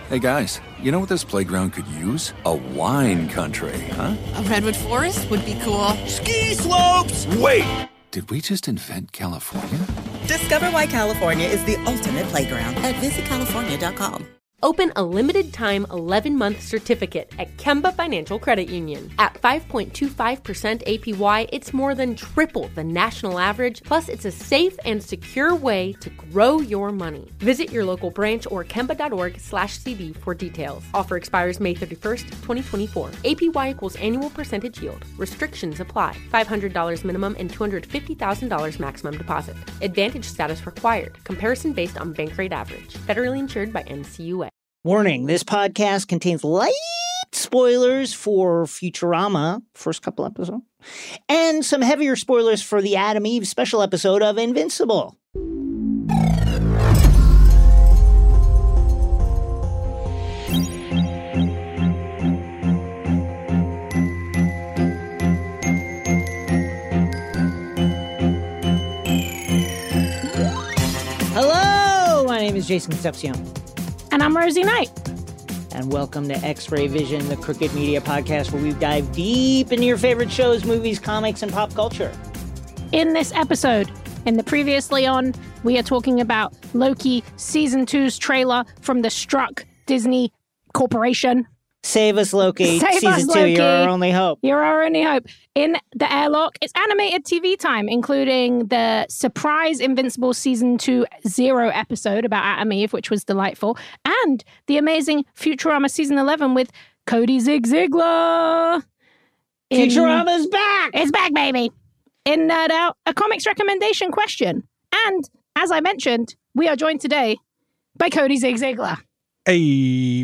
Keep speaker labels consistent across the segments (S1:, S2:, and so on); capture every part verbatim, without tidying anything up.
S1: Hey guys, you know what this playground could use? A wine country, huh?
S2: A redwood forest would be cool.
S3: Ski slopes!
S1: Wait! Did we just invent California?
S4: Discover why California is the ultimate playground at visit california dot com.
S5: Open a limited-time eleven-month certificate at Kemba Financial Credit Union. At five point two five percent A P Y, it's more than triple the national average, plus it's a safe and secure way to grow your money. Visit your local branch or kemba.org slash CD for details. Offer expires May thirty-first, twenty twenty-four. A P Y equals annual percentage yield. Restrictions apply. five hundred dollars minimum and two hundred fifty thousand dollars maximum deposit. Advantage status required. Comparison based on bank rate average. Federally insured by N C U A.
S6: Warning, this podcast contains light spoilers for Futurama, first couple episodes, and some heavier spoilers for the Adam Eve special episode of Invincible. Hello, my name is Jason Concepcion.
S7: And I'm Rosie Knight.
S6: And welcome to X-Ray Vision, the Crooked Media podcast, where we dive deep into your favorite shows, movies, comics, and pop culture.
S7: In this episode, in the previously on, we are talking about Loki Season two's trailer from the Struck Disney Corporation.
S6: Save us, Loki.
S7: Save
S6: Season
S7: us,
S6: two,
S7: Loki.
S6: you're our only hope.
S7: You're our only hope. In the airlock, it's animated T V time, including the surprise Invincible Season two Zero episode about Atom Eve, which was delightful, and the amazing Futurama Season eleven with Cody Zig Ziglar. In...
S6: Futurama's back!
S7: It's back, baby! In Nerd Out, a comics recommendation question. And, as I mentioned, we are joined today by Cody Zig Ziglar.
S8: Hey.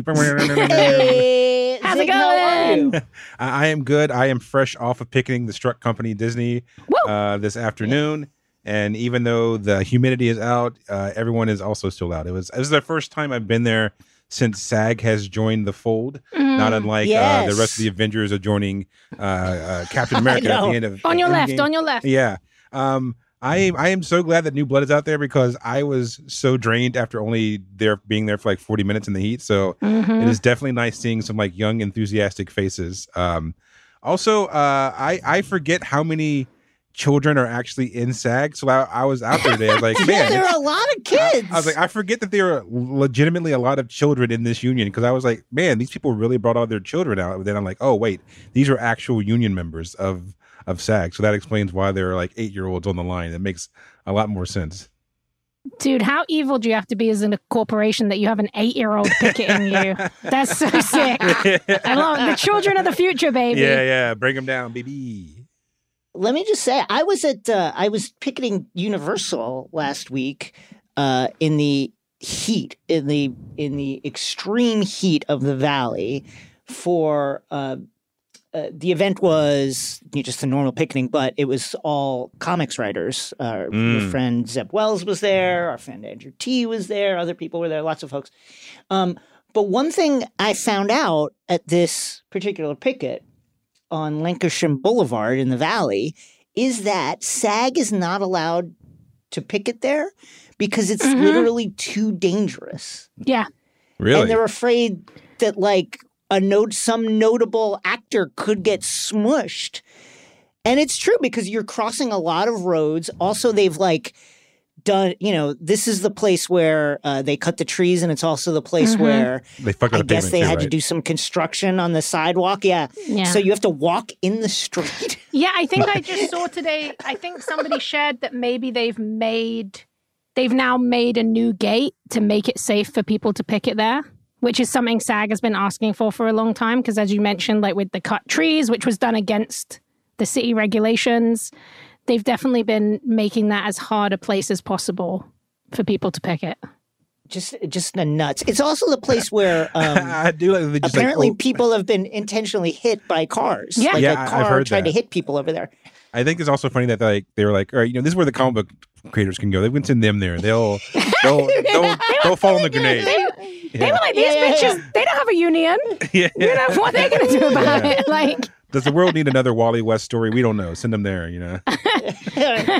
S6: Hey,
S7: How's
S6: Zig,
S7: it
S6: how are
S7: going?
S6: you?
S8: I am good. I am fresh off of picking the Struck Company Disney uh, this afternoon. And even though the humidity is out, uh, everyone is also still out. It was, it was the first time I've been there since SAG has joined the fold. Mm, not unlike
S6: yes.
S8: uh, the rest of the Avengers are joining uh, uh, Captain America at the end of
S7: On your
S8: Endgame.
S7: left, on your left.
S8: Yeah. Um, I I am so glad that New Blood is out there because I was so drained after only there being there for like forty minutes in the heat. So
S7: Mm-hmm.
S8: it is definitely nice seeing some like young enthusiastic faces. Um, also, uh, I I forget how many children are actually in SAG. So I, I was out there today. I was like, man,
S6: Yeah, there are a lot of kids.
S8: I, I was like, I forget that there are legitimately a lot of children in this union because I was like, man, these people really brought all their children out. But then I'm like, oh wait, these are actual union members of. of SAG. So that explains why there are like eight-year-olds on the line. It makes a lot more sense.
S7: Dude, how evil do you have to be as in a corporation that you have an eight-year-old picketing you? That's so sick. I love it. The children of the future, baby.
S8: Yeah, yeah. Bring them down, baby.
S6: Let me just say, I was at, uh, I was picketing Universal last week uh, in the heat, in the in the extreme heat of the Valley for... Uh, Uh, the event was you know, just a normal picketing, but it was all comics writers. Uh,
S8: Mm.
S6: Your friend Zeb Wells was there. Our friend Andrew T was there. Other people were there. Lots of folks. Um, but one thing I found out at this particular picket on Lancashire Boulevard in the Valley is that SAG is not allowed to picket there because it's
S7: Mhm.
S6: literally too dangerous.
S7: Yeah.
S8: Really?
S6: And they're afraid that, like, a note, some notable actor could get smushed. And it's true because you're crossing a lot of roads. Also, they've like done, you know, this is the place where uh, they cut the trees, and it's also the place
S7: Mm-hmm.
S6: where
S8: They fucked up
S6: I
S8: the
S6: guess
S8: pavement
S6: they
S8: too,
S6: had to
S8: right?
S6: do some construction on the sidewalk. Yeah.
S7: Yeah.
S6: So you have to walk in the street.
S7: Yeah, I think I just saw today, I think somebody shared that maybe they've made, they've now made a new gate to make it safe for people to picket there, which is something SAG has been asking for for a long time. Because as you mentioned, like with the cut trees, which was done against the city regulations, they've definitely been making that as hard a place as possible for people to picket.
S6: Just, just the nuts. It's also the place where um,
S8: I do like they just
S6: apparently
S8: like, oh,
S6: people have been intentionally hit by cars.
S7: Yeah.
S6: Like
S8: Yeah,
S6: a
S8: I- I've
S6: car
S8: heard
S6: tried to
S8: that.
S6: hit people over there.
S8: I think it's also funny that like they were like, all right, you know, this is where the comic book creators can go. They went to them there. They'll they'll they'll, they'll fall on the grenade.
S7: They, they were like, these
S6: Yeah, yeah,
S7: bitches,
S6: yeah.
S7: they don't have a union.
S8: Yeah.
S7: You know, what are they going to do about
S8: Yeah.
S7: it? Like,
S8: Does the world need another Wally West story? We don't know. Send them there, you know.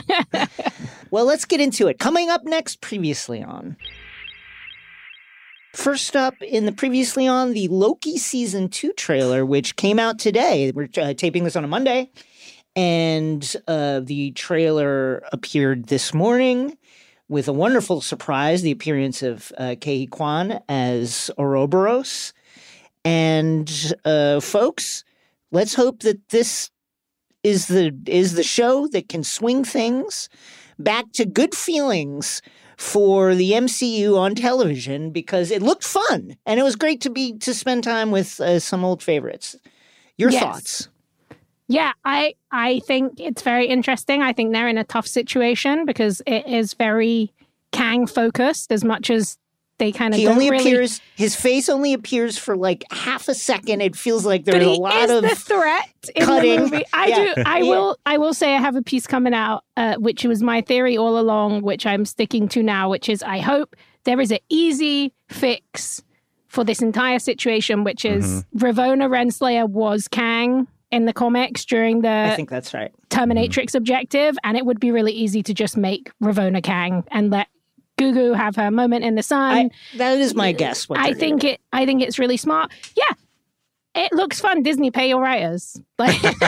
S6: Well, let's get into it. Coming up next, previously on. First up in the previously on, the Loki season two trailer, which came out today. We're uh, taping this on a Monday, and uh, the trailer appeared this morning with a wonderful surprise, the appearance of uh, Ke Kwan as Ouroboros. And uh, folks, let's hope that this is the is the show that can swing things back to good feelings for the M C U on television, because it looked fun and it was great to be to spend time with uh, some old favorites. Your
S7: Yes.
S6: thoughts?
S7: Yeah, I I think it's very interesting. I think they're in a tough situation because it is very Kang focused as much as they kind of
S6: He
S7: don't
S6: only
S7: really...
S6: appears. His face only appears for like half a second. It feels like
S7: But
S6: there's
S7: he
S6: a lot
S7: is
S6: of
S7: the threat in
S6: cutting.
S7: the movie. I
S6: Yeah.
S7: do. I
S6: Yeah.
S7: will. I will say I have a piece coming out, uh, which was my theory all along, which I'm sticking to now. Which is, I hope there is an easy fix for this entire situation, which is
S6: Mm-hmm.
S7: Ravonna Renslayer was Kang in the comics during the
S6: I think that's right.
S7: Terminatrix objective, and it would be really easy to just make Ravonna Kang and let Gugu have her moment in the sun.
S6: I, that is my guess. What
S7: I
S6: they're
S7: think
S6: doing.
S7: it. I think it's really smart. Yeah, it looks fun. Disney, pay your writers. Like, pay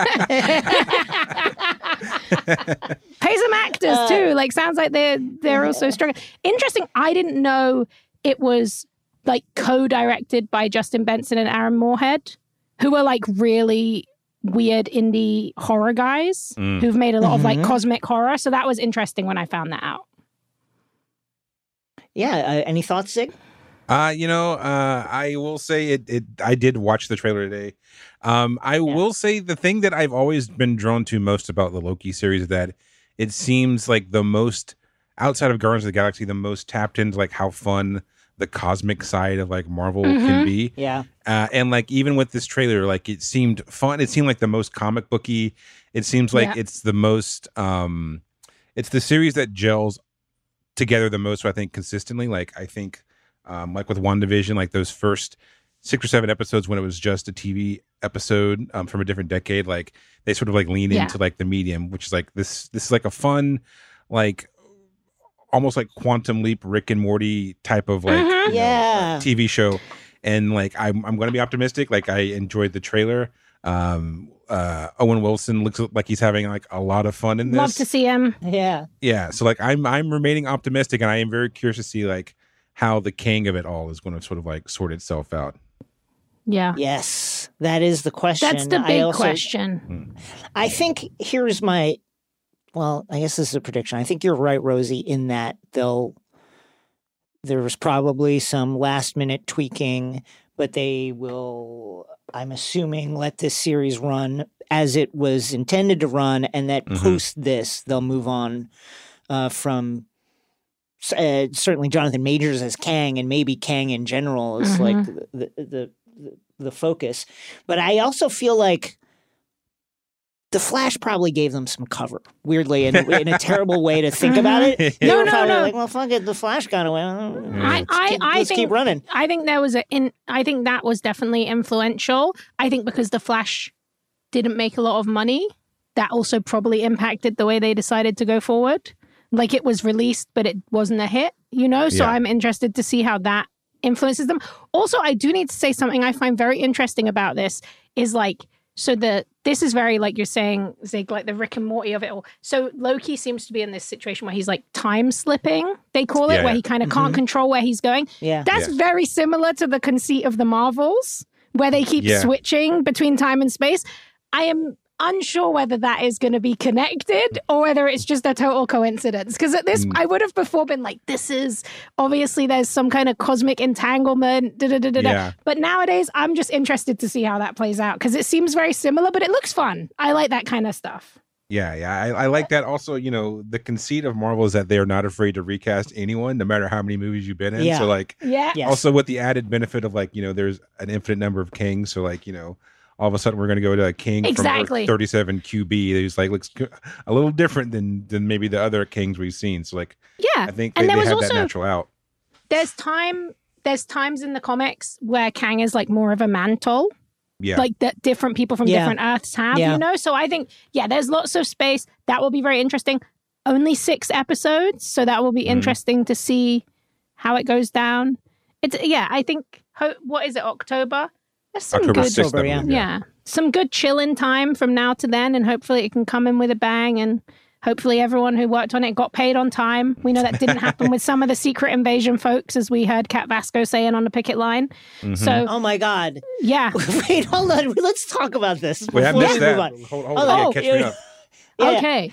S7: some actors
S6: Uh,
S7: too. Like, sounds like they're they're also struggling. Interesting. I didn't know it was like co-directed by Justin Benson and Aaron Moorhead, who are like really weird indie horror guys
S8: Mm.
S7: who've made a lot of like
S6: Mhm.
S7: cosmic horror. So that was interesting when I found that out.
S6: Yeah. Uh, any thoughts, Zig?
S8: Uh, you know, uh, I will say it, it. I did watch the trailer today. Um, I will say the thing that I've always been drawn to most about the Loki series is that it seems like the most, outside of Guardians of the Galaxy, the most tapped into like how fun the cosmic side of like Marvel can be.
S6: Yeah.
S8: Uh, and like even with this trailer, like it seemed fun. It seemed like the most comic booky. It seems like
S7: Yeah.
S8: it's the most. Um, it's the series that gels together the most. I think consistently. Like I think, um, like with WandaVision, like those first six or seven episodes when it was just a T V episode um, from a different decade, like they sort of like lean
S7: Yeah.
S8: into like the medium, which is like this. This is like a fun, like almost like Quantum Leap, Rick and Morty type of like
S7: Mhm.
S8: you know,
S6: Yeah.
S8: uh, T V show. And like I'm, I'm going to be optimistic. Like I enjoyed the trailer. Um, uh, Owen Wilson looks like he's having like a lot of fun in this.
S7: Love to see him.
S6: Yeah.
S8: Yeah, so like I'm I'm remaining optimistic, and I am very curious to see like how the king of it all is going to sort of like sort itself out.
S7: Yeah.
S6: Yes. That is the question.
S7: That's the
S6: I
S7: big
S6: also-
S7: question.
S6: I think here's my, well, I guess this is a prediction. I think you're right, Rosie, in that they'll, there was probably some last minute tweaking, but they will, I'm assuming, let this series run as it was intended to run, and that
S8: Mhm.
S6: post this, they'll move on uh, from uh, certainly Jonathan Majors as Kang, and maybe Kang in general is
S7: Mhm.
S6: like the, the, the, the, the focus. But I also feel like The Flash probably gave them some cover, weirdly, in, in a terrible way to think about it. They
S7: No,
S6: were
S7: no,
S6: probably
S7: no.
S6: like, well, fuck it, The Flash got away.
S7: I,
S6: Let's
S7: I,
S6: keep,
S7: I
S6: let's
S7: think,
S6: keep running.
S7: I think there was a in. I think that was definitely influential. I think because the Flash didn't make a lot of money, that also probably impacted the way they decided to go forward. Like it was released, but it wasn't a hit. You know, so
S8: Yeah.
S7: I'm interested to see how that influences them. Also, I do need to say something I find very interesting about this is like. So the this is very like you're saying, Zig, like the Rick and Morty of it all. So Loki seems to be in this situation where he's like time slipping, they call it,
S8: Yeah,
S7: where
S8: yeah.
S7: he kind of can't control where he's going.
S6: Yeah.
S7: That's
S8: Yeah.
S7: very similar to the conceit of the Marvels, where they keep
S8: Yeah.
S7: switching between time and space. I am unsure whether that is going to be connected or whether it's just a total coincidence. Because at this,
S8: Mm.
S7: I would have before been like, this is obviously there's some kind of cosmic entanglement. Da, da, da, da, da.
S8: Yeah.
S7: But nowadays, I'm just interested to see how that plays out because it seems very similar, but it looks fun. I like that kind of stuff.
S8: Yeah, yeah, I, I like that. Also, you know, the conceit of Marvel is that they are not afraid to recast anyone, no matter how many movies you've been in.
S6: Yeah.
S8: So, like,
S7: Yeah.
S6: Yes.
S8: also with the added benefit of like, you know, there's an infinite number of kings. So, like, you know, all of a sudden we're going to go to a king
S7: Exactly.
S8: from Earth thirty-seven Q B who's like looks a little different than than maybe the other kings we've seen. So, like,
S7: Yeah.
S8: I think
S7: And
S8: they,
S7: there
S8: they
S7: was
S8: have
S7: also-
S8: that natural out.
S7: There's time. There's times in the comics where Kang is like more of a mantle.
S8: Yeah,
S7: like that different people from
S6: Yeah.
S7: different Earths have,
S6: Yeah.
S7: you know? So I think, yeah, there's lots of space. That will be very interesting. Only six episodes. So that will be
S8: Mhm.
S7: interesting to see how it goes down. It's yeah, I think ho- what is it, October? There's some
S8: October
S7: good
S8: sixth, I
S6: yeah.
S8: believe,
S7: yeah. Some good chilling time from now to then, and hopefully it can come in with a bang, and hopefully everyone who worked on it got paid on time. We know that didn't happen with some of the Secret Invasion folks, as we heard Kat Vasco saying on the picket line.
S8: Mm-hmm.
S7: So,
S6: Oh my God.
S7: yeah.
S6: Wait, hold on. Let's talk about this.
S8: Wait, I
S6: before
S8: missed
S6: we
S8: that.
S6: move on.
S8: Hold, hold
S6: Oh,
S8: on, yeah,
S6: oh,
S8: catch
S6: yeah.
S8: me up.
S6: Yeah.
S7: Okay.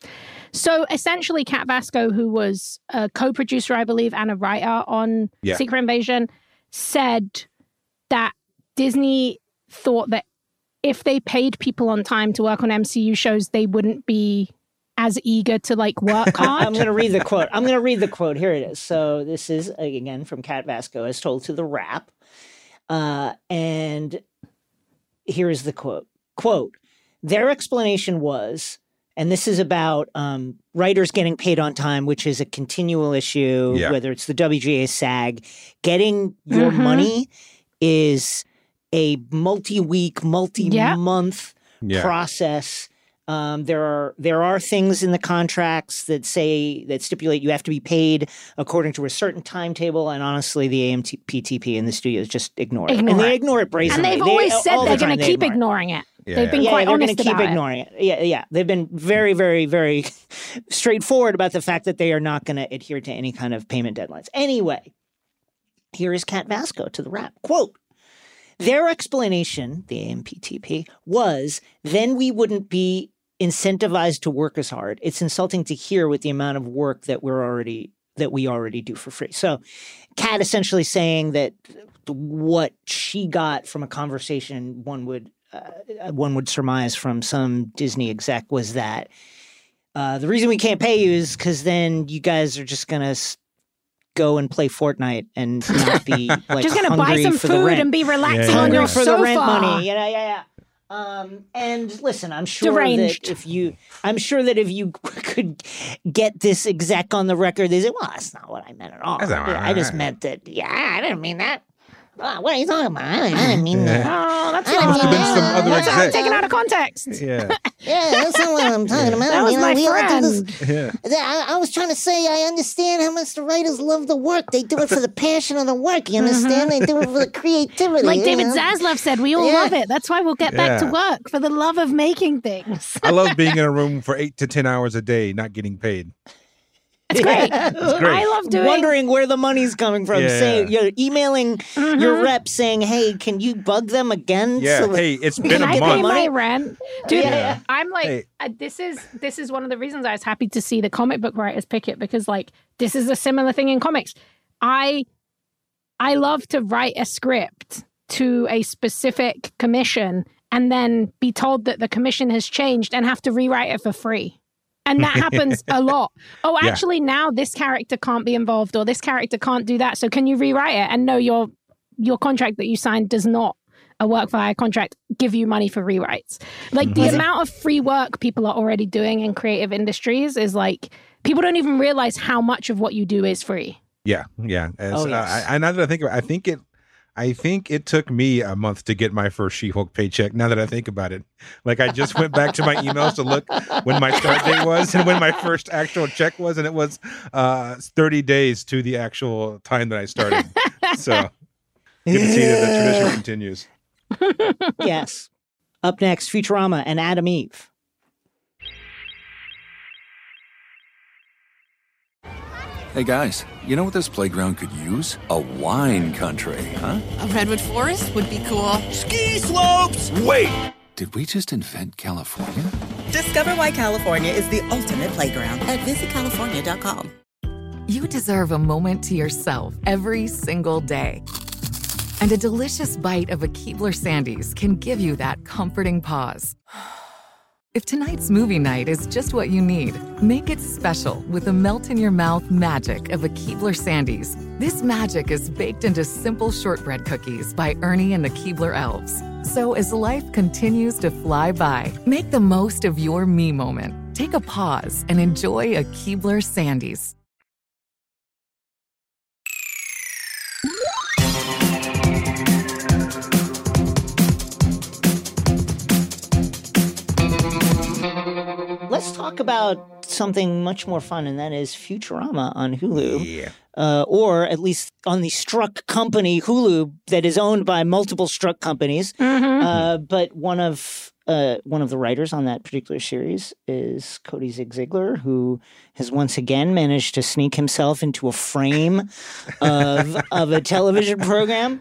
S7: So essentially, Kat Vasco, who was a co-producer, I believe, and a writer on
S8: Yeah.
S7: Secret Invasion, said that Disney thought that if they paid people on time to work on M C U shows, they wouldn't be as eager to like work hard.
S6: I'm going to read the quote. I'm going to read the quote. Here it is. So this is, again, from Kat Vasco, as told to The Wrap. Uh, and here is the quote. Quote, their explanation was, and this is about um, writers getting paid on time, which is a continual issue,
S8: Yeah.
S6: whether it's the W G A, SAG. Getting your
S7: Mhm.
S6: money is a multi-week, multi-month
S8: Yeah.
S6: process. Um, there are there are things in the contracts that say that stipulate you have to be paid according to a certain timetable, and honestly, the A M P T P and the studios just ignore it,
S7: Ignore
S6: and they
S7: it.
S6: ignore it
S7: and
S6: brazenly.
S7: they've
S6: They-
S7: always said
S6: all the
S7: they're
S6: time
S7: going to
S6: they
S7: keep
S6: ignore it.
S7: ignoring it.
S8: Yeah.
S7: They've been
S6: Yeah,
S7: quite
S6: they're
S7: honest
S6: gonna keep
S7: about
S6: ignoring it. Yeah, yeah. They've been very, very, very straightforward about the fact that they are not going to adhere to any kind of payment deadlines. Anyway, here is Kat Vasco to The Wrap. Quote, their explanation, the A M P T P, was then we wouldn't be incentivized to work as hard. It's insulting to hear with the amount of work that we're already that we already do for free. So Kat essentially saying that what she got from a conversation one would uh, one would surmise from some Disney exec was that uh, the reason we can't pay you is because then you guys are just gonna s- go and play Fortnite and not be like
S7: Just going to buy
S6: hungry
S7: some
S6: for the
S7: food
S6: rent.
S7: and be relaxing
S8: Yeah,
S7: on
S8: yeah,
S6: hungry
S7: your
S8: yeah.
S6: for
S7: sofa.
S6: the rent money. Yeah, yeah, yeah. Um, and listen, I'm sure
S7: Deranged.
S6: that if you, I'm sure that if you could get this exec on the record, they say, "Well, that's not what I meant at all.
S8: That's not what
S6: I just
S8: I-
S6: meant that. Yeah, I didn't mean that. Uh, what are you talking about? I didn't, I didn't mean that.
S7: Oh, that's
S6: I didn't
S8: Must have
S6: mean
S8: been some
S6: that.
S8: other
S7: That's
S8: exec.
S7: taken out of context.
S8: Yeah.
S6: Yeah, that's not what I'm talking about.
S7: That was
S6: you know,
S7: my
S6: we all do this-
S7: friend.
S8: Yeah.
S6: I, I was trying to say I understand how much the writers love the work. They do it for the passion of the work. You understand? They do it for the creativity.
S7: Like
S6: you
S7: David
S6: know?
S7: Zaslav said, we all
S6: Yeah.
S7: love it. That's why we'll get back to
S8: Yeah.
S7: work for the love of making things.
S8: I love being in a room for eight to ten hours a day, not getting paid.
S7: It's great.
S8: It's great.
S7: I love doing.
S6: Wondering where the money's coming from.
S8: Yeah.
S6: Saying you're emailing
S7: Mhm.
S6: your rep saying, "Hey, can you bug them again?"
S8: Yeah.
S6: So that-
S8: Hey, it's been
S7: Can
S8: a
S7: I pay
S8: month.
S7: my rent, dude?
S8: Yeah.
S7: I'm like,
S8: Hey.
S7: uh, this is this is one of the reasons I was happy to see the comic book writers pick it, because like this is a similar thing in comics. I I love to write a script to a specific commission and then be told that the commission has changed and have to rewrite it for free. And that happens a lot. Oh,
S8: Yeah.
S7: actually, now this character can't be involved, or this character can't do that. So can you rewrite it? And no, your your contract that you signed does not, a work for hire contract, give you money for rewrites. Like the
S8: Mhm.
S7: amount of free work people are already doing in creative industries is like, people don't even realize how much of what you do is free.
S8: Yeah, yeah. As,
S6: Oh,
S8: uh,
S6: yes.
S8: I, I now that I think about it, I think it, I think it took me a month to get my first She-Hulk paycheck. Now that I think about it, like I just went back to my emails to look when my start date was and when my first actual check was, and it was uh, thirty days to the actual time that I started. So good to see that the tradition continues.
S6: yes. Up next, Futurama and Adam Eve.
S1: Hey guys, you know what this playground could use? A wine country, huh?
S2: A redwood forest would be cool.
S1: Ski slopes! Wait! Did we just invent California?
S4: Discover why California is the ultimate playground at visit california dot com.
S3: You deserve a moment to yourself every single day. And a delicious bite of a Keebler Sandies can give you that comforting pause. If tonight's movie night is just what you need, make it special with the melt-in-your-mouth magic of a Keebler Sandies. This magic is baked into simple shortbread cookies by Ernie and the Keebler Elves. So as life continues to fly by, make the most of your me moment. Take a pause and enjoy a Keebler Sandies.
S6: Let's talk about something much more fun, and that is Futurama on Hulu.
S8: Yeah.
S6: Uh, or at least on the Struck Company Hulu that is owned by multiple Struck companies.
S7: Mm-hmm.
S6: Uh, but one of uh, one of the writers on that particular series is Cody Zig Ziglar, who has once again managed to sneak himself into a frame of of a television program.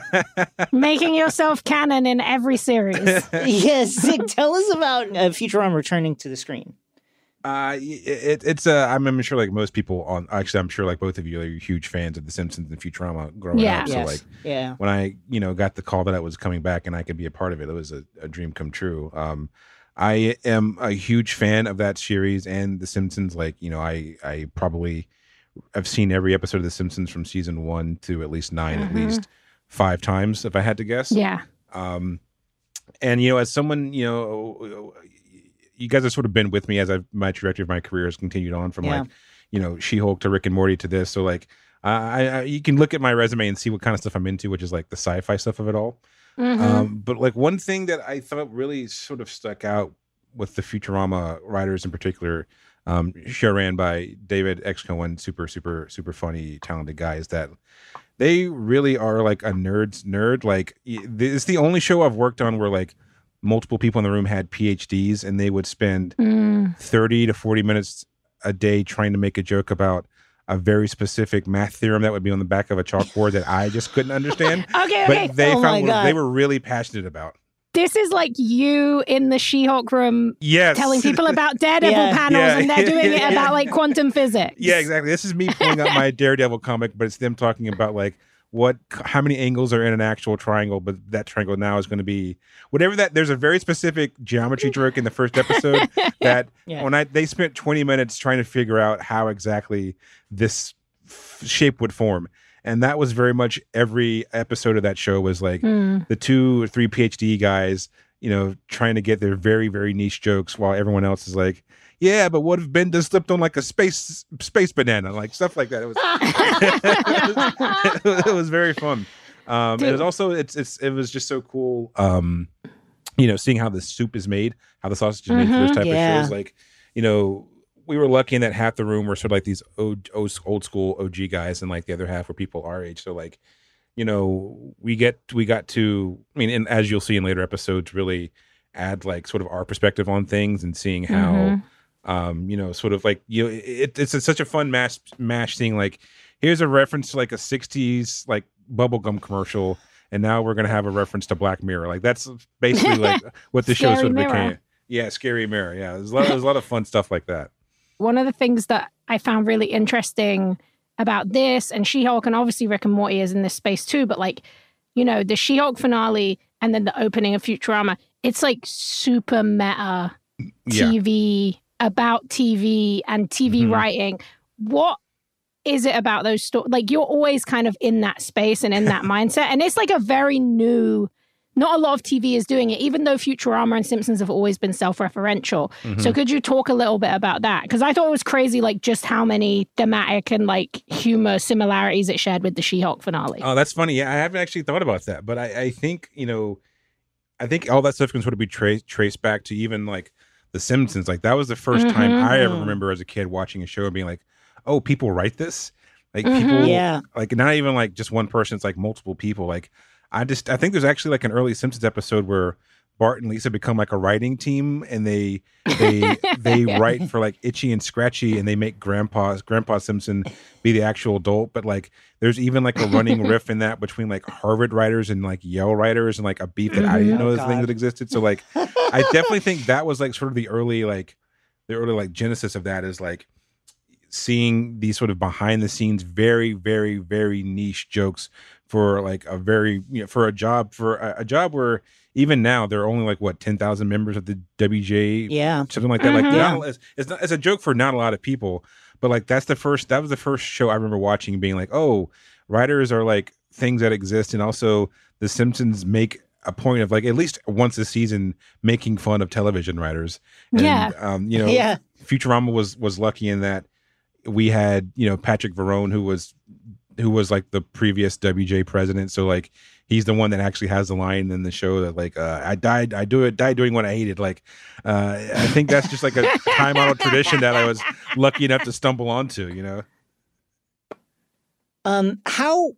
S7: Making yourself canon in every series.
S6: Yes, Zig, tell us about uh, Futurama returning to the screen.
S8: Uh, it, it's uh, I'm, I'm sure like most people on actually I'm sure like both of you are huge fans of The Simpsons and Futurama growing
S7: Yeah.
S8: up. So
S6: Yes.
S8: like
S6: Yeah.
S8: when I you know got the call that I was coming back and I could be a part of it, it was a, a dream come true. Um, I am a huge fan of that series and The Simpsons. Like you know I I probably I've seen every episode of The Simpsons from season one to at least nine
S7: Mhm.
S8: at least five times if I had to guess.
S7: Yeah.
S8: Um, and you know, as someone, you know, you guys have sort of been with me as I've my trajectory of my career has continued on from
S6: Yeah.
S8: like, you know, She-Hulk to Rick and Morty to this. So like, I, I you can look at my resume and see what kind of stuff I'm into, which is like the sci-fi stuff of it all.
S7: Mhm.
S8: Um, but like one thing that I thought really sort of stuck out with the Futurama writers in particular, um, show ran by David X. Cohen, super, super, super funny, talented guy, is that they really are like a nerd's nerd. Like y- it's the only show I've worked on where like multiple people in the room had P H Ds and they would spend
S7: Mm.
S8: thirty to forty minutes a day trying to make a joke about a very specific math theorem that would be on the back of a chalkboard that I just couldn't understand.
S7: Okay, okay.
S8: But they
S6: Oh my
S8: found what
S6: God.
S8: they were really passionate about.
S7: This is like you in the She-Hulk room
S8: Yes.
S7: telling people about Daredevil
S6: Yeah.
S7: panels,
S8: Yeah.
S7: and they're doing it
S6: Yeah.
S7: about like quantum physics.
S8: Yeah, exactly. This is me pulling up my Daredevil comic, but it's them talking about like what, how many angles are in an actual triangle, but that triangle now is going to be whatever that. There's a very specific geometry trick in the first episode that
S6: Yeah.
S8: when I they spent twenty minutes trying to figure out how exactly this f- shape would form, and that was very much every episode of that show was like
S7: Mm.
S8: the two or three P H D guys, you know, trying to get their very, very niche jokes while everyone else is like, yeah, but what if Ben just slipped on like a space space banana, like stuff like that. It was it was, it was very fun. Um, it was also it's it's it was just so cool. Um, you know, seeing how the soup is made, how the sausage is made for those
S7: Mhm.
S8: type
S6: Yeah.
S8: of shows. Like, you know, we were lucky in that half the room were sort of like these old, old school O G guys, and like the other half were people our age. So like, you know, we get we got to, I mean, and as you'll see in later episodes, really add like sort of our perspective on things and seeing how,
S7: Mhm.
S8: um, you know, sort of like you know, it, it's a, such a fun mash mash seeing like here's a reference to like a sixties like bubblegum commercial, and now we're gonna have a reference to Black Mirror. Like that's basically like what the show
S7: Scary
S8: sort of
S7: Mirror.
S8: became. Yeah, Scary Mirror. Yeah, there's a lot, there's a lot of fun stuff like that.
S7: One of the things that I found really interesting about this and She-Hulk, and obviously Rick and Morty is in this space too, but like, you know, the She-Hulk finale and then the opening of Futurama, it's like super meta
S8: Yeah.
S7: T V, about T V and T V
S8: Mhm.
S7: writing. What is it about those stories? Like, you're always kind of in that space and in that mindset. And it's like a very new, not a lot of T V is doing it, even though Futurama and Simpsons have always been self-referential.
S8: Mhm.
S7: So could you talk a little bit about that? Because I thought it was crazy, like just how many thematic and like humor similarities it shared with the She-Hulk finale.
S8: Oh, that's funny. Yeah, I haven't actually thought about that, but I, I think you know, I think all that stuff can sort of be traced traced back to even like The Simpsons. Like that was the 1st time
S7: Mhm.
S8: I ever remember as a kid watching a show and being like, "Oh, people write this." Like
S7: Mhm.
S8: people,
S6: Yeah.
S8: like not even like just one person. It's like multiple people. Like I just, I think there's actually like an early Simpsons episode where Bart and Lisa become like a writing team, and they they they write for like Itchy and Scratchy, and they make Grandpa Grandpa Simpson be the actual adult. But like, there's even like a running riff in that between like Harvard writers and like Yale writers, and like a beef that I didn't know
S6: Oh,
S8: this thing
S6: God.
S8: that existed. So like, I definitely think that was like sort of the early like the early like genesis of that is like seeing these sort of behind the scenes, very very very niche jokes for like a very you know for a job for a, a job where even now there are only like what ten thousand members of the W J,
S6: Yeah.
S8: something like that. Like
S7: Mhm.
S8: not, it's, it's not it's a joke for not a lot of people, but like that's the first that was the first show I remember watching and being like, oh, writers are like things that exist, and also The Simpsons make a point of like at least once a season making fun of television writers. And,
S7: Yeah.
S8: um, you know,
S6: Yeah.
S8: Futurama was was lucky in that we had you know Patrick Verone, who was who was like the previous W J president. So like he's the one that actually has the line in the show that like uh, I died I do it died doing what I hated. Like uh, I think that's just like a time honored tradition that I was lucky enough to stumble onto. You know.
S6: Um, how,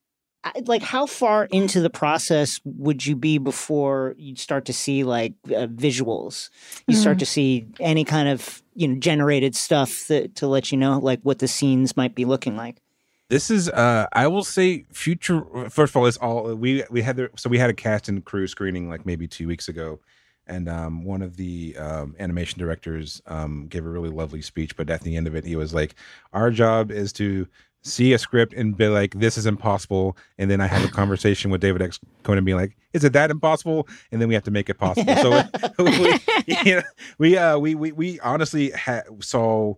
S6: like, how far into the process would you be before you'd start to see like uh, visuals? You mm. start to see any kind of you know generated stuff that to let you know like what the scenes might be looking like.
S8: This is, uh, I will say, future. First of all, it's all we we had. The, so we had a cast and crew screening like maybe two weeks ago, and um, one of the um, animation directors um, gave a really lovely speech. But at the end of it, he was like, "Our job is to see a script and be like, this is impossible." And then I have a conversation with David X. Cohen and be like, is it that impossible? And then we have to make it possible. So we, you know, we, uh, we, we, we honestly ha- saw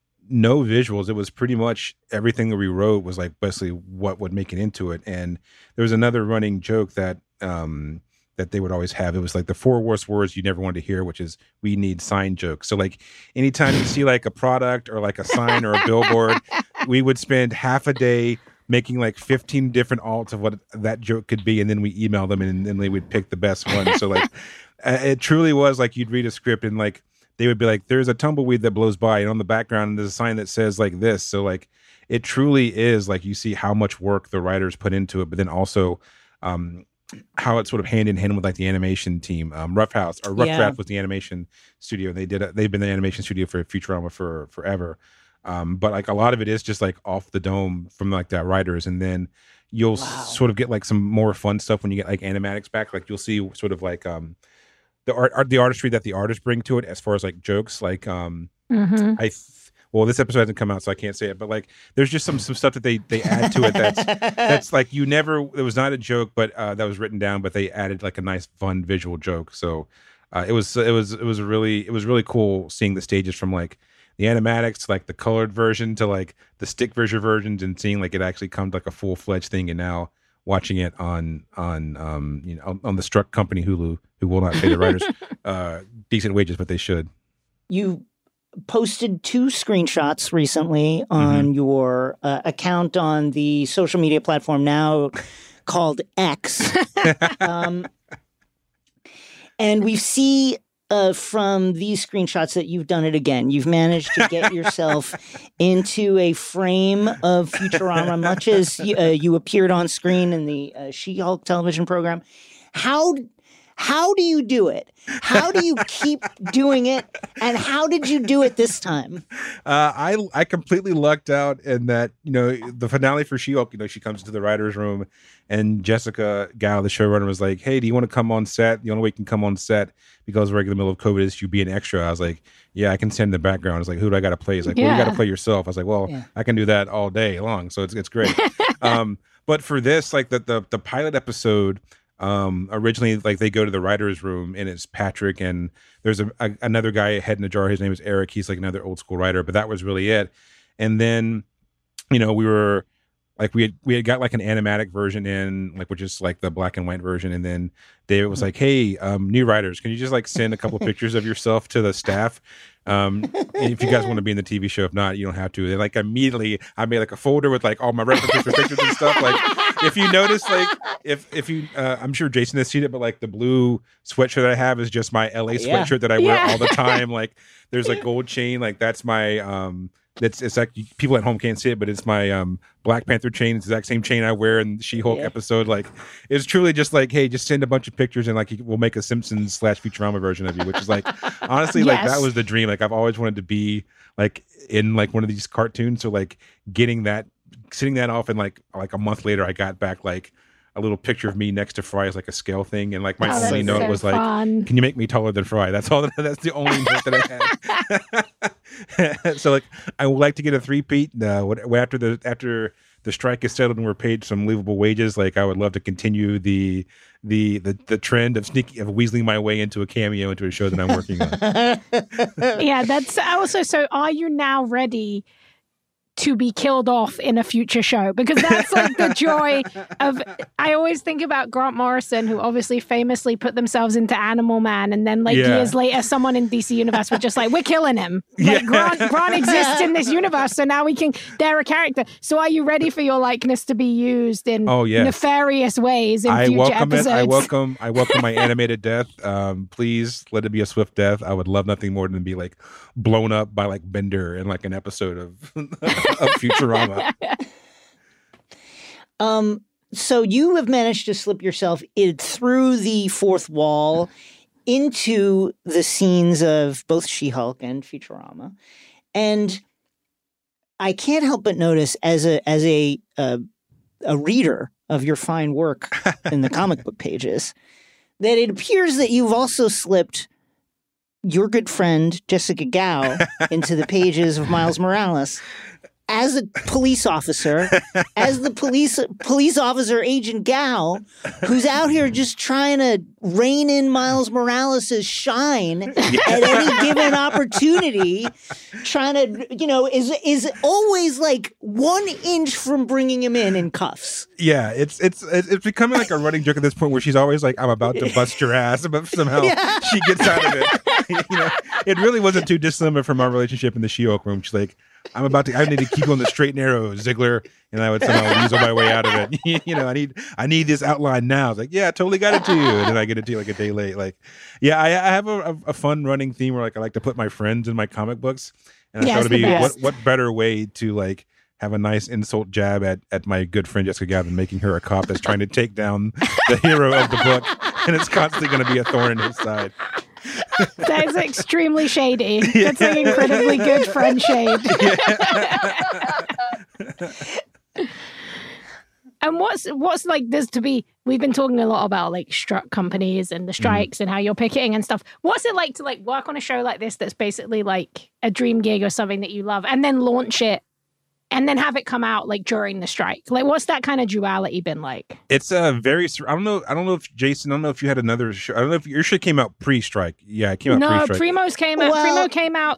S8: no visuals. It was pretty much everything that we wrote was like basically what would make it into it. And there was another running joke that, um, that they would always have. It was like the four worst words you never wanted to hear, which is we need sign jokes. So like anytime you see like a product or like a sign or a billboard, we would spend half a day making like fifteen different alts of what that joke could be. And then we email them and then they would pick the best one. So like it truly was like you'd read a script and like they would be like, there's a tumbleweed that blows by and on the background there's a sign that says like this. So like it truly is like you see how much work the writers put into it, but then also um how it's sort of hand in hand with like the animation team. Um, Rough House or Rough
S6: Yeah.
S8: Draft was the animation studio. They did. A, they've been the animation studio for Futurama for forever. Um, but like a lot of it is just like off the dome from like that writers, and then you'll
S6: Wow.
S8: s- sort of get like some more fun stuff when you get like animatics back. Like you'll see sort of like um the art, art the artistry that the artists bring to it as far as like jokes. Like um
S7: Mm-hmm.
S8: I. Th- well, this episode hasn't come out, so I can't say it. But like, there's just some some stuff that they they add to it that's that's like you never. It was not a joke, but uh, that was written down. But they added like a nice, fun visual joke. So uh, it was it was it was really it was really cool seeing the stages from like the animatics to like the colored version to like the stick figure versions, and seeing like it actually comes like a full fledged thing. And now watching it on on um you know on, on the Struck Company Hulu, who will not pay the writers uh, decent wages, but they should.
S6: You posted two screenshots recently on
S8: Mm-hmm.
S6: your uh, account on the social media platform now called X. um, and we see uh, from these screenshots that you've done it again. You've managed to get yourself into a frame of Futurama, much as you, uh, you appeared on screen in the uh, She-Hulk television program. How How do you do it? How do you keep doing it? And how did you do it this time?
S8: Uh, I I completely lucked out in that, you know, the finale for She-Hulk, you know, she comes into the writer's room and Jessica Gao, the showrunner, was like, hey, do you want to come on set? The only way you can come on set because we're in the middle of COVID is you be an extra. I was like, yeah, I can stand in the background. I was like, who do I got to play? He's like, well, you
S7: Yeah.
S8: got to play yourself. I was like, well,
S6: Yeah.
S8: I can do that all day long. So it's it's great. um, but for this, like the the, the pilot episode, Um, originally, like they go to the writer's room and it's Patrick and there's a, a another guy head in a jar. His name is Eric. He's like another old school writer, but that was really it. And then, you know, we were like we had we had got like an animatic version in, like which is like the black and white version. And then David was like, "Hey, um, new writers, can you just like send a couple of pictures of yourself to the staff? Um, and if you guys want to be in the T V show, if not, you don't have to." And like immediately, I made like a folder with like all my references for pictures and stuff. Like if you notice, like if if you, uh, I'm sure Jason has seen it, but like the blue sweatshirt that I have is just my L A
S6: Yeah.
S8: sweatshirt that I wear
S7: Yeah.
S8: all the time. Like there's like gold chain, like that's my um. That's it's like people at home can't see it, but it's my um Black Panther chain. It's the exact same chain I wear in the She-Hulk
S6: Yeah.
S8: episode. Like it's truly just like, hey, just send a bunch of pictures and like we'll make a Simpsons slash Futurama version of you, which is like honestly like
S7: Yes.
S8: that was the dream. Like I've always wanted to be like in like one of these cartoons. So like getting that, sitting that off, and like like a month later, I got back like a little picture of me next to Fry as like a scale thing, and like my
S7: Oh,
S8: only
S7: that's
S8: note
S7: so
S8: was like,
S7: fun.
S8: "Can you make me taller than Fry?" That's all. That's the only note that I had. So like, I would like to get a three-peat. Uh, what, after the after the strike is settled and we're paid some livable wages, like I would love to continue the the the, the trend of sneaking of weaseling my way into a cameo into a show that I'm working on.
S7: Yeah, that's also so. Are you now ready to be killed off in a future show, because that's like the joy of, I always think about Grant Morrison, who obviously famously put themselves into Animal Man, and then like
S8: Yeah.
S7: years later someone in D C Universe was just like, we're killing him. Like
S8: Yeah.
S7: Grant, Grant exists in this universe, so now we can, they're a character. So are you ready for your likeness to be used in
S8: Oh, yes.
S7: nefarious ways in
S8: I
S7: future
S8: welcome
S7: episodes?
S8: it. I welcome. I welcome my animated death. Um, please let it be a swift death. I would love nothing more than to be like blown up by like Bender in like an episode of, of Futurama.
S6: Um, so you have managed to slip yourself in through the fourth wall into the scenes of both She-Hulk and Futurama, and I can't help but notice as a as a uh, a reader of your fine work in the comic book pages that it appears that you've also slipped your good friend Jessica Gao into the pages of Miles Morales as a police officer, as the police police officer Agent Gao, who's out here just trying to rein in Miles Morales' shine at any given opportunity, trying to, you know, is is always like one inch from bringing him in in cuffs.
S8: Yeah, it's it's it's becoming like a running joke at this point where she's always like, "I'm about to bust your ass," but somehow
S6: Yeah.
S8: she gets out of it. You know, it really wasn't too dissimilar from our relationship in the She-Hulk room. She's like, "I'm about to. I need to keep you on the straight and narrow, Ziggler," and I would somehow weasel my way out of it. You know, I need I need this outline now. It's like, yeah, I totally got it to you, and then I get it to you like a day late. Like, yeah, I, I have a, a, a fun running theme where like I like to put my friends in my comic books, and I
S7: Yeah,
S8: thought
S7: it's
S8: it'd
S7: the
S8: be what
S7: best.
S8: what better way to like have a nice insult jab at, at my good friend Jessica Gavin, making her a cop that's trying to take down the hero of the book, and it's constantly going to be a thorn in his side.
S7: That is extremely shady. That's like incredibly good friend shade. And what's what's like this to be? We've been talking a lot about like struck companies and the strikes
S8: Mm-hmm.
S7: and how you're picketing and stuff. What's it like to like work on a show like this that's basically like a dream gig or something that you love, and then launch it, and then have it come out like during the strike? Like, what's that kind of duality been like?
S8: It's a very. I don't know. I don't know if Jason. I don't know if you had another show. I don't know if your shit came out pre-strike. Yeah, it came out
S7: No,
S8: pre-strike.
S7: Primo's came out.
S6: Well-
S7: Primo came out.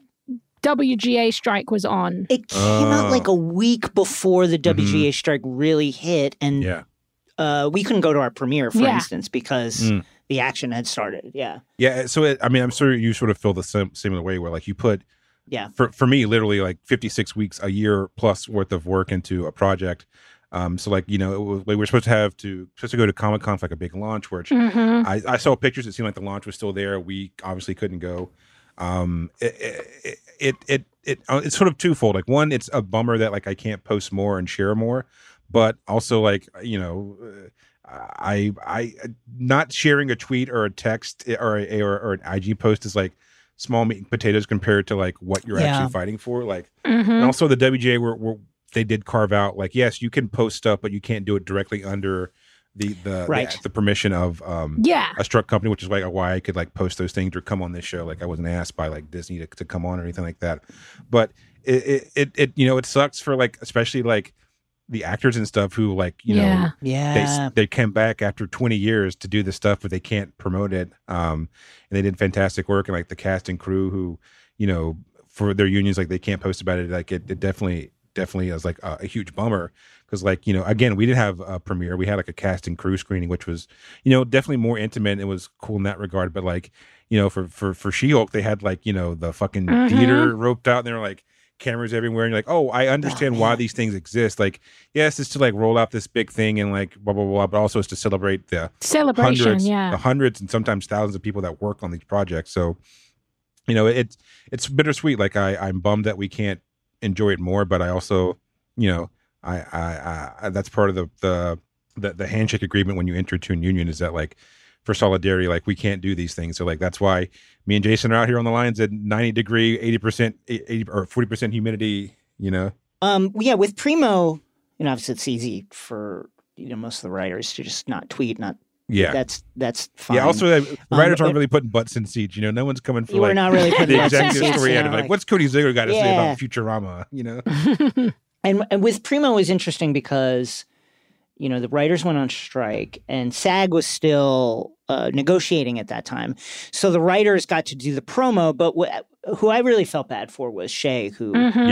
S7: W G A strike was on.
S6: It came out
S8: Oh.
S6: like a week before the W G A strike really hit, and
S8: yeah,
S6: uh, we couldn't go to our premiere, for
S7: Yeah.
S6: instance, because
S8: Mm.
S6: the action had started. Yeah,
S8: yeah. So it, I mean, I'm sure you sort of feel the same similar way where like you put.
S6: yeah.
S8: For for me, literally like fifty-six weeks, a year plus worth of work into a project. Um, so like you know, it was, we were supposed to have to supposed to go to Comic Con for like a big launch, which
S7: Mhm.
S8: I, I saw pictures. It seemed like the launch was still there. We obviously couldn't go. Um, it it it it, it uh, it's sort of twofold. Like one, it's a bummer that like I can't post more and share more, but also like you know, uh, I I not sharing a tweet or a text or a, or, or an I G post is like small meat and potatoes compared to like what you're
S6: Yeah.
S8: actually fighting for. Like,
S7: Mhm.
S8: and also the W G A were, were they did carve out like yes, you can post stuff, but you can't do it directly under the the
S6: Right.
S8: the, the permission of um
S7: Yeah.
S8: a struck company, which is like why I could like post those things or come on this show. Like I wasn't asked by like Disney to, to come on or anything like that. But it, it it it you know it sucks for like especially like the actors and stuff who like you
S7: Yeah.
S8: know
S6: Yeah.
S8: they they came back after twenty years to do this stuff, but they can't promote it. Um, and they did fantastic work, and like the cast and crew who you know for their unions like they can't post about it. Like it, it definitely definitely is like a, a huge bummer. Because, like, you know, again, we didn't have a premiere. We had like a cast and crew screening, which was, you know, definitely more intimate. It was cool in that regard. But, like, you know, for for for She-Hulk, they had like, you know, the fucking
S7: Mhm.
S8: theater roped out, and they were like cameras everywhere. And you're like, oh, I understand why these things exist. Like, yes, it's to like roll out this big thing and like blah blah blah, but also it's to celebrate the
S7: Celebration,
S8: hundreds,
S7: yeah.
S8: the hundreds and sometimes thousands of people that work on these projects. So, you know, it's it's bittersweet. Like, I I'm bummed that we can't enjoy it more, but I also, you know. I, I, I, that's part of the, the, the, the handshake agreement when you enter to a union is that like for solidarity, like we can't do these things. So like, that's why me and Jason are out here on the lines at ninety degree, eighty percent, eighty or forty percent humidity, you know?
S6: Um, yeah, with Primo, you know, obviously it's easy for, you know, most of the writers to just not tweet, not,
S8: Yeah.
S6: that's, that's fine.
S8: Yeah. Also, uh, the writers
S6: Um,
S8: aren't really putting butts in seats. You know, no one's coming for
S6: You were
S8: like
S6: not really putting
S8: the
S6: butts in
S8: executive
S6: seats,
S8: story
S6: you know,
S8: editor. Like,
S6: like-
S8: what's Cody Ziegler got to say
S6: Yeah.
S8: about Futurama? You know?
S6: And, and with Primo is interesting because, you know, the writers went on strike and SAG was still uh, negotiating at that time. So the writers got to do the promo, but wh- who I really felt bad for was Shay, who
S7: Mhm.
S8: Yeah.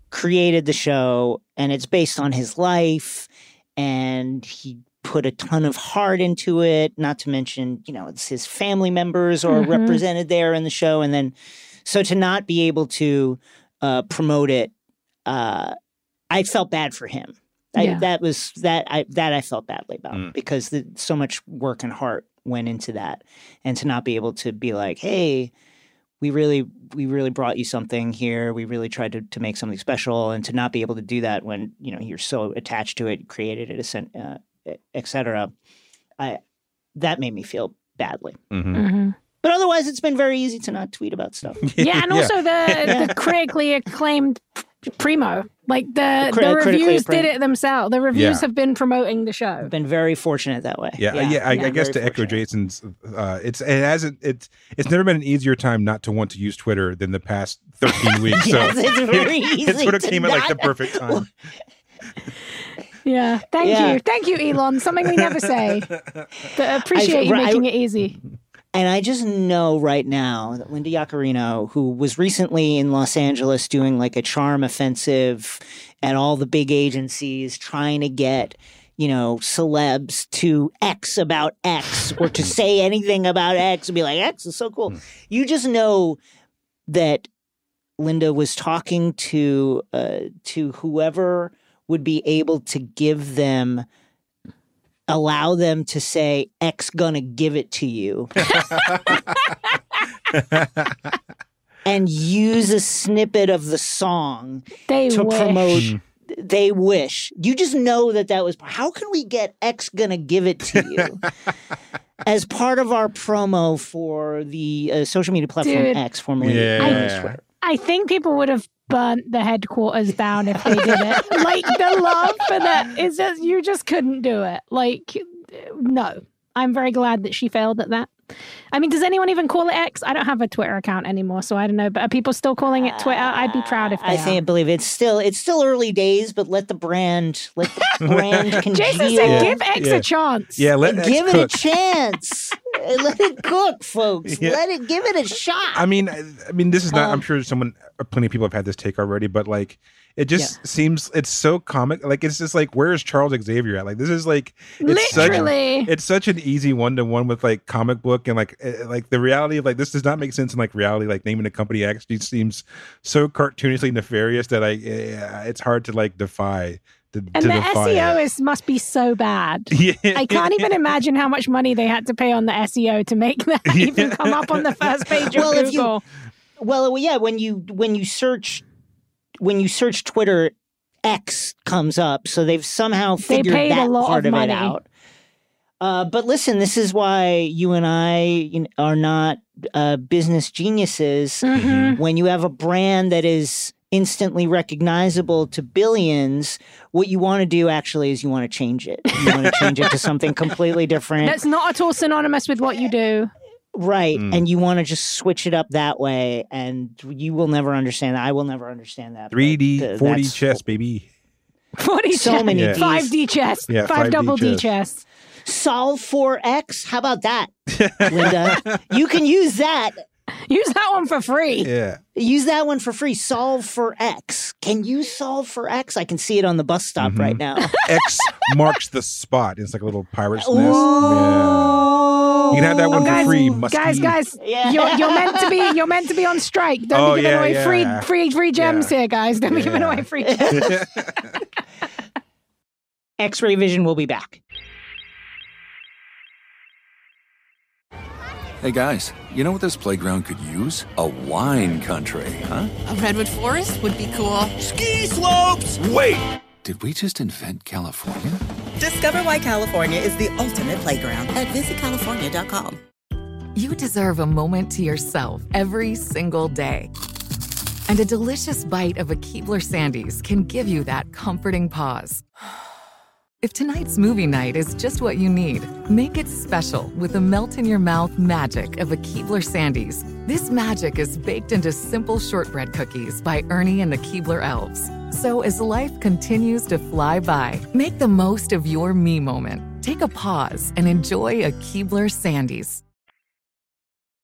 S6: created the show, and it's based on his life, and he put a ton of heart into it, not to mention, you know, it's his family members are
S7: Mhm.
S6: represented there in the show. And then, so to not be able to uh, promote it, uh, I felt bad for him. I,
S7: Yeah.
S6: That was, that I, that I felt badly about
S8: Mm.
S6: because the, so much work and heart went into that. And to not be able to be like, hey, we really, we really brought you something here. We really tried to, to make something special. And to not be able to do that when, you know, you're so attached to it, created it, uh, et cetera. I that made me feel badly.
S8: Mhm.
S7: Mhm.
S6: But otherwise, it's been very easy to not tweet about stuff.
S7: Yeah, and also the, the critically acclaimed Primo. Like the,
S6: Cri-
S7: the
S6: critically
S7: reviews
S6: acclaimed.
S7: did it themselves. The reviews
S8: Yeah.
S7: have been promoting the show.
S6: I've been very fortunate that way.
S8: Yeah, yeah. I, I
S6: yeah,
S8: guess
S6: very
S8: to echo
S6: fortunate.
S8: Jason's, uh, it's it hasn't it's it's never been an easier time not to want to use Twitter than the past thirteen weeks.
S6: Yes,
S8: so
S6: it's very
S8: it
S6: easy
S8: sort of
S6: to
S8: came at like the
S6: not-
S8: perfect time.
S7: Yeah, thank
S6: Yeah.
S7: you. Thank you, Elon. Something we never say. But appreciate
S6: I-
S7: you
S6: I-
S7: making it easy.
S6: And I just know right now that Linda Yaccarino, who was recently in Los Angeles doing like a charm offensive at all the big agencies, trying to get, you know, celebs to X about X or to say anything about X and be like, X is so cool. You just know that Linda was talking to uh, to whoever would be able to give them, allow them to say, X gonna give it to you. And use a snippet of the song
S7: They
S6: to
S7: wish.
S6: promote They Wish. You just know that that was, how can we get X gonna give it to you as part of our promo for the uh, social media platform
S7: Dude.
S6: X, formerly
S8: Yeah.
S6: known as Twitter.
S7: I think people would have burnt the headquarters down if they did it. Like the love for that is just you just couldn't do it. Like no. I'm very glad that she failed at that. I mean, does anyone even call it X? I don't have a Twitter account anymore, so I don't know. But are people still calling it Twitter? I'd be proud if they
S6: I
S7: are.
S6: think I believe it's still it's still early days, but let the brand let the brand congeal.
S7: Jason said,
S8: Yeah.
S7: "Give X
S8: Yeah.
S7: a chance."
S8: Yeah, let X
S6: give it
S8: cook.
S6: a chance. Let it cook, folks.
S8: Yeah.
S6: Let it give it a shot.
S8: I mean, I, I mean, this is not. I'm
S6: Um,
S8: sure someone, plenty of people have had this take already, but like, it just
S6: Yeah.
S8: seems it's so comic. Like, it's just like, where is Charles Xavier at? Like, this is like, it's
S7: Literally.
S8: such, it's such an easy one to one with like comic book and like, eh, like the reality of like this does not make sense in like reality. Like naming a company actually seems so cartoonishly nefarious that I, eh, it's hard to like defy. To,
S7: And
S8: to
S7: the
S8: defy
S7: S E O
S8: it.
S7: is must be so bad.
S8: Yeah.
S7: I can't even imagine how much money they had to pay on the S E O to make that even come up on the first page of
S6: Well, if you-
S7: Google.
S6: Well, yeah, when you when you search when you search Twitter, X comes up, so they've somehow
S7: They
S6: figured
S7: paid a
S6: that
S7: lot
S6: part
S7: of
S6: of, it
S7: money.
S6: out. Uh, but listen, this is why you and I you know, are not uh, business geniuses.
S7: Mhm.
S6: When you have a brand that is instantly recognizable to billions, what you want to do actually is you want to change it. You want to change it to something completely different.
S7: That's not at all synonymous with what you do.
S6: Right.
S8: Mm.
S6: And you want to just switch it up that way. And you will never understand that. I will never understand that. but,
S8: three D,
S6: uh,
S8: four D
S6: that's-
S8: chess, baby.
S7: forty
S6: So
S7: chess.
S6: many
S8: Yeah.
S6: Ds.
S7: five D chess.
S8: Yeah,
S7: five
S8: five D
S7: double D
S8: chess.
S7: chess.
S6: Solve for X. How about that, Linda? You can use that.
S7: Use that one for free.
S8: Yeah.
S6: Use that one for free. Solve for X. Can you solve for X? I can see it on the bus stop
S8: Mhm.
S6: right now.
S8: X marks the spot. It's like a little pirate's nest.
S6: Ooh.
S8: Yeah. You can have that one
S7: Oh, guys,
S8: for free. Muskie.
S7: guys, guys,
S6: Yeah.
S7: you're, you're meant to be. You're meant to be on strike. Don't
S8: Oh,
S7: be giving
S8: yeah,
S7: away
S8: yeah.
S7: free, free, free gems
S8: Yeah.
S7: here, guys. Don't be giving
S8: Yeah.
S7: away free gems.
S6: X-Ray Vision will be back.
S1: Hey guys, you know what this playground could use? A wine country, huh?
S2: A redwood forest would be cool.
S1: Ski slopes! Wait! Did we just invent California?
S4: Discover why California is the ultimate playground at visit california dot com.
S3: You deserve a moment to yourself every single day. And a delicious bite of a Keebler Sandies can give you that comforting pause. If tonight's movie night is just what you need, make it special with the melt-in-your-mouth magic of a Keebler Sandies. This magic is baked into simple shortbread cookies by Ernie and the Keebler Elves. So as life continues to fly by, make the most of your me moment. Take a pause and enjoy a Keebler Sandies.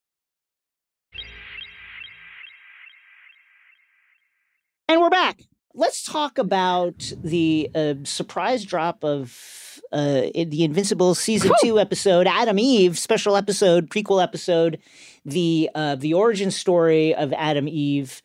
S6: And we're back. let's talk about the uh, surprise drop of uh, in the Invincible season two episode, Adam Eve special episode, prequel episode, the uh, the origin story of Adam Eve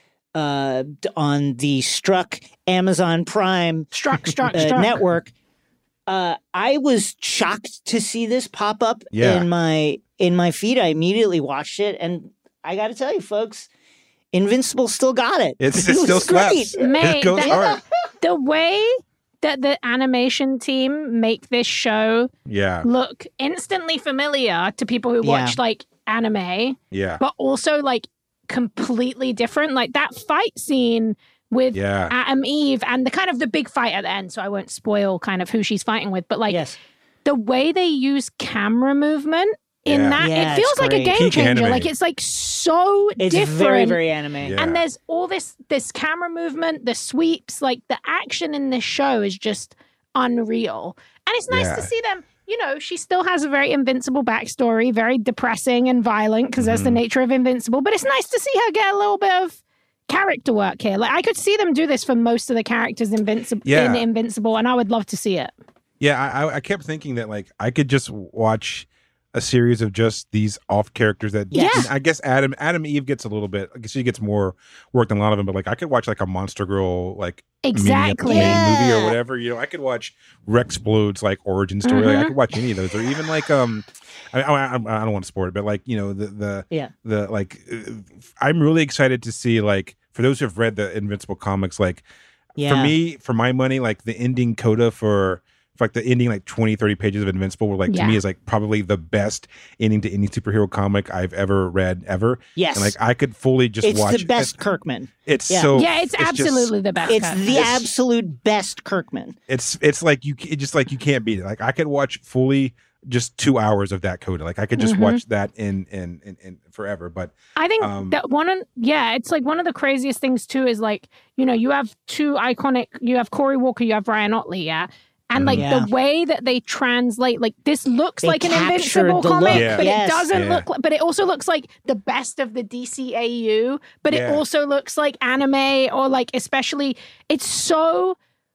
S6: uh, on the Struck Amazon Prime
S7: Struck, struck,
S6: uh,
S7: struck.
S6: network. Uh, I was shocked to see this pop up
S8: Yeah.
S6: in my in my feed. I immediately watched it, and I got to tell you, folks, Invincible still got it.
S8: It's, it
S6: was
S8: still slaps.
S6: great.
S7: Mate,
S8: It goes
S7: that-
S8: hard.
S7: The way that the animation team make this show
S8: Yeah.
S7: look instantly familiar to people who
S6: Yeah.
S7: watch like anime,
S8: Yeah.
S7: but also like completely different. Like that fight scene with
S8: Yeah.
S7: Adam Eve and the kind of the big fight at the end. So I won't spoil kind of who she's fighting with, but like
S6: Yes.
S7: the way they use camera movement in
S8: Yeah.
S7: that,
S6: Yeah,
S7: it feels
S6: it's
S7: like a
S6: great.
S7: game
S8: Peak
S7: changer.
S8: anime.
S7: Like it's like so
S6: It's
S7: different.
S6: very, very anime.
S8: Yeah.
S7: And there's all this this camera movement, the sweeps, like the action in this show is just unreal. And it's nice
S8: Yeah.
S7: to see them, you know, she still has a very Invincible backstory, very depressing and violent because that's the
S8: Mhm.
S7: nature of Invincible. But it's nice to see her get a little bit of character work here. Like I could see them do this for most of the characters Invincible
S8: Yeah.
S7: in Invincible, and I would love to see it.
S8: Yeah, I, I- I kept thinking that like I could just watch a series of just these off characters that
S7: Yes.
S8: I guess Adam Adam Eve gets a little bit. I guess she gets more work than a lot of them, but like I could watch like a Monster Girl like
S7: Exactly.
S8: mini
S6: Yeah.
S8: movie or whatever. You know, I could watch Rex Explodes like origin story. Like I
S7: Mhm.
S8: could watch any of those, or even like um, I, I, I don't want to spoil it, but like you know the the
S6: Yeah.
S8: the like uh, I'm really excited to see like for those who have read the Invincible comics, like
S6: Yeah.
S8: for me, for my money, like the ending coda for, for like the ending like twenty, thirty pages of Invincible were like
S7: Yeah.
S8: to me is like probably the best ending to any superhero comic I've ever read ever.
S6: Yes.
S8: And like I could fully just
S6: it's
S8: watch
S6: the best
S8: It's,
S6: Kirkman.
S8: it's
S6: Yeah.
S8: so
S7: Yeah, it's,
S8: just-
S7: absolutely the best.
S6: It's
S7: cut.
S6: the absolute best Kirkman.
S8: it's it's like you it just like you can't beat it. Like I could watch fully just two hours of that coda. Like I could just
S7: Mhm.
S8: watch that in in, in in forever. But
S7: I think
S8: Um,
S7: that one of yeah, it's like one of the craziest things too is like, you know, you have two iconic you have Cory Walker, you have Ryan Otley, yeah. And like
S6: Yeah.
S7: the way that they translate, like this looks
S6: They
S7: like an
S6: captured
S7: Invincible
S6: the
S7: comic,
S6: look.
S8: Yeah.
S7: but
S6: Yes.
S7: it doesn't
S8: Yeah.
S7: look like but it also looks like the best of the D C A U, but it
S8: Yeah.
S7: also looks like anime or like especially it's so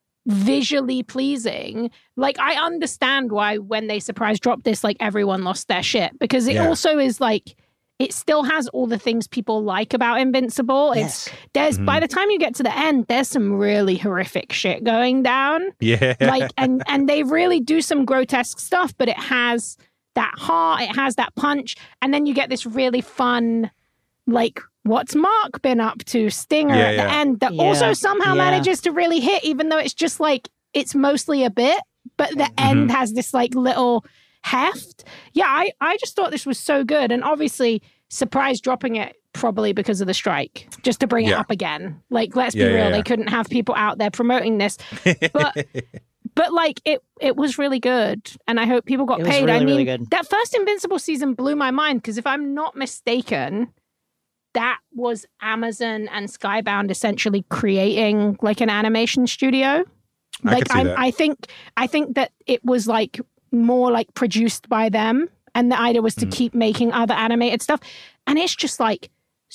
S7: visually pleasing. Like I understand why when they surprise dropped this, like everyone lost their shit because it
S8: Yeah.
S7: also is like it still has all the things people like about Invincible. It's
S6: Yes.
S7: there's
S8: Mhm.
S7: by the time you get to the end, there's some really horrific shit going down.
S8: yeah,
S7: Like and and they really do some grotesque stuff, but it has that heart, it has that punch, and then you get this really fun, like what's Mark been up to stinger
S8: Yeah,
S7: at the
S8: yeah.
S7: end that
S6: Yeah,
S7: also somehow
S6: yeah.
S7: manages to really hit, even though it's just like it's mostly a bit, but the
S8: Mm-hmm.
S7: end has this like little heft. Yeah, I, I just thought this was so good. And obviously, surprise dropping it probably because of the strike, just to bring it
S8: Yeah.
S7: up again. Like, let's
S8: Yeah,
S7: be
S8: yeah,
S7: real,
S8: yeah.
S7: they couldn't have people out there promoting this. But but like it it was really good. And I hope people got
S6: It was
S7: paid.
S6: really,
S7: I mean,
S6: really good.
S7: that first Invincible season blew my mind because if I'm not mistaken, that was Amazon and Skybound essentially creating like an animation studio.
S8: I
S7: Like
S8: could see
S7: I'm,
S8: that.
S7: I think I think that it was like more like produced by them, and the idea was to
S8: Mm.
S7: keep making other animated stuff, and it's just like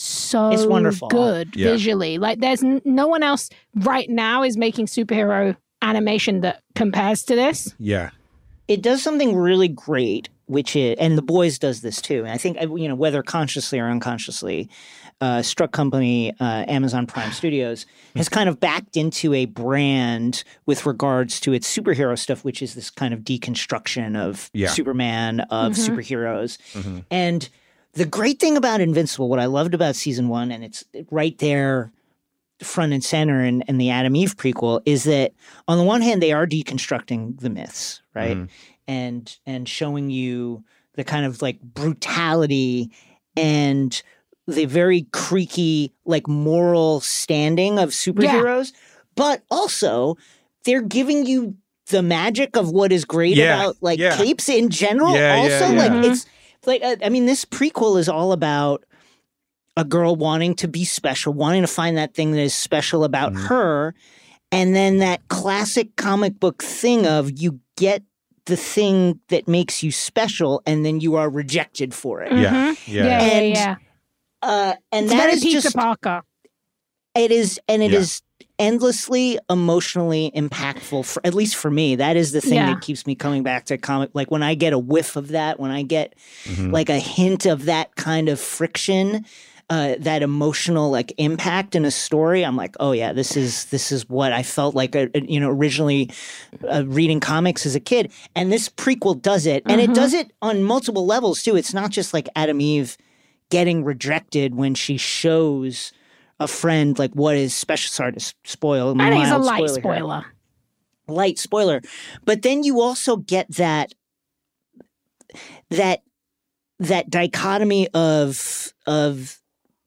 S7: so
S6: It's wonderful.
S7: good
S8: Yeah.
S7: visually. Like there's n- no one else right now is making superhero animation that compares to this.
S8: yeah,
S6: It does something really great, which is, and The Boys does this too. And I think, you know, whether consciously or unconsciously, uh, Struck Company, uh, Amazon Prime Studios, has kind of backed into a brand with regards to its superhero stuff, which is this kind of deconstruction of
S8: Yeah.
S6: Superman, of
S7: Mhm.
S6: superheroes.
S8: Mhm.
S6: And the great thing about Invincible, what I loved about season one, and it's right there front and center in, in the Adam Eve prequel, is that on the one hand, they are deconstructing the myths, right?
S8: Mhm.
S6: And and showing you the kind of like brutality and the very creaky, like moral standing of superheroes, but also they're giving you the magic of what is great
S8: Yeah,
S6: about like
S8: yeah.
S6: capes in general.
S8: Yeah, yeah,
S6: also,
S8: yeah.
S6: like
S7: Mhm.
S6: it's like uh, I mean, this prequel is all about a girl wanting to be special, wanting to find that thing that is special about
S8: Mhm.
S6: her, and then that classic comic book thing of you get the thing that makes you special, and then you are rejected for it.
S8: Yeah.
S7: Mhm.
S8: yeah,
S7: yeah,
S6: And
S7: yeah.
S6: Uh, and
S7: It's
S6: that
S7: very
S6: is
S7: Peter
S6: just
S7: Parker.
S6: it is, and it is
S8: Yeah.
S6: endlessly emotionally impactful, for, at least for me. That is the thing
S7: Yeah.
S6: that keeps me coming back to comic. Like when I get a whiff of that, when I get
S8: Mhm.
S6: like a hint of that kind of friction, uh, that emotional like impact in a story, I'm like, oh yeah, this is this is what I felt like, uh, you know, originally uh, reading comics as a kid. And this prequel does it, and
S7: Mhm.
S6: it does it on multiple levels too. It's not just like Adam Eve getting rejected when she shows a friend like what is special. Sorry to s- spoil.
S7: I think it's a
S6: mild
S7: light
S6: spoiler here.
S7: spoiler.
S6: Light spoiler, but then you also get that that that dichotomy of of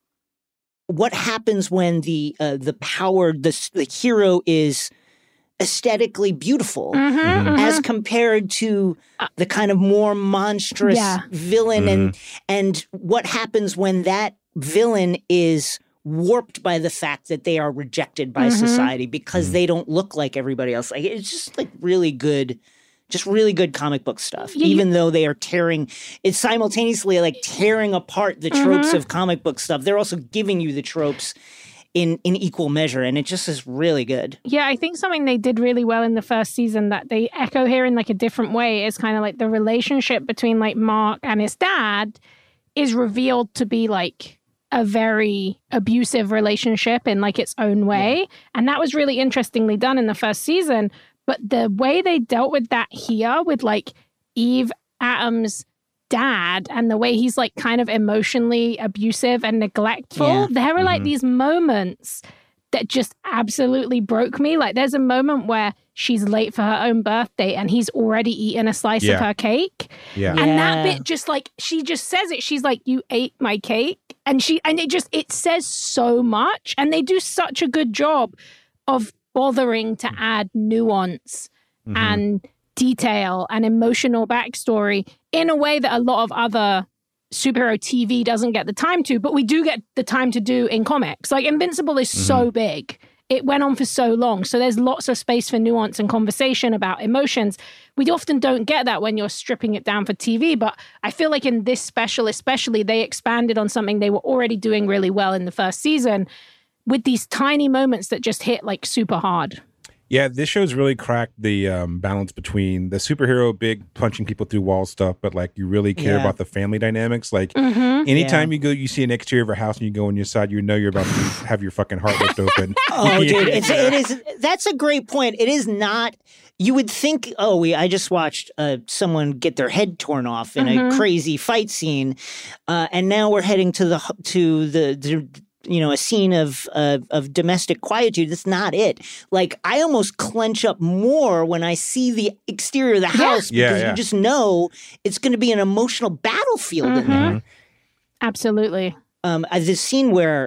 S6: what happens when the uh, the power the the hero is aesthetically beautiful
S7: Mhm, mhm.
S6: as compared to the kind of more monstrous
S7: Yeah.
S6: villain, and and what happens when that villain is warped by the fact that they are rejected by
S7: Mhm.
S6: society because they don't look like everybody else. Like it's just like really good, just really good comic book stuff.
S7: Yeah, you-
S6: Even though they are tearing, it's simultaneously like tearing apart the tropes
S7: Mhm.
S6: of comic book stuff. They're also giving you the tropes in in equal measure, and it just is really good.
S7: Yeah, I think something they did really well in the first season that they echo here in like a different way is kind of like the relationship between like Mark and his dad is revealed to be like a very abusive relationship in like its own way. And that was really interestingly done in the first season. But the way they dealt with that here with like Eve Adams' dad and the way he's like kind of emotionally abusive and neglectful,
S6: Yeah.
S7: there were like
S8: Mhm.
S7: these moments that just absolutely broke me. Like there's a moment where she's late for her own birthday and he's already eaten a slice
S8: Yeah.
S7: of her cake.
S8: Yeah.
S6: Yeah.
S7: And that bit just like she just says it. She's like, "You ate my cake." And she and it just it says so much. And they do such a good job of bothering to add nuance
S8: Mhm.
S7: and detail and emotional backstory in a way that a lot of other superhero T V doesn't get the time to, but we do get the time to do in comics. Like Invincible is so big. It went on for so long. So there's lots of space for nuance and conversation about emotions. We often don't get that when you're stripping it down for T V, but I feel like in this special especially, they expanded on something they were already doing really well in the first season with these tiny moments that just hit like super hard.
S8: Yeah, this show's really cracked the um, balance between the superhero big punching people through walls stuff, but like you really care
S6: Yeah.
S8: about the family dynamics. Like
S7: Mm-hmm.
S8: anytime you go, you see an exterior of a house and you go on your side, you know you're about to have your fucking heart ripped open.
S6: Oh, dude, it's it is. That's a great point. It is not. You would think, oh, we. I just watched uh, someone get their head torn off in
S7: Mhm.
S6: a crazy fight scene, uh, and now we're heading to the to the. the you know, a scene of uh, of domestic quietude. That's not it. Like I almost clench up more when I see the exterior of the
S7: Yeah.
S6: house
S8: Yeah,
S6: because
S8: yeah.
S6: you just know it's going to be an emotional battlefield in
S7: Mhm.
S6: there.
S7: Absolutely.
S6: Um, uh, the scene where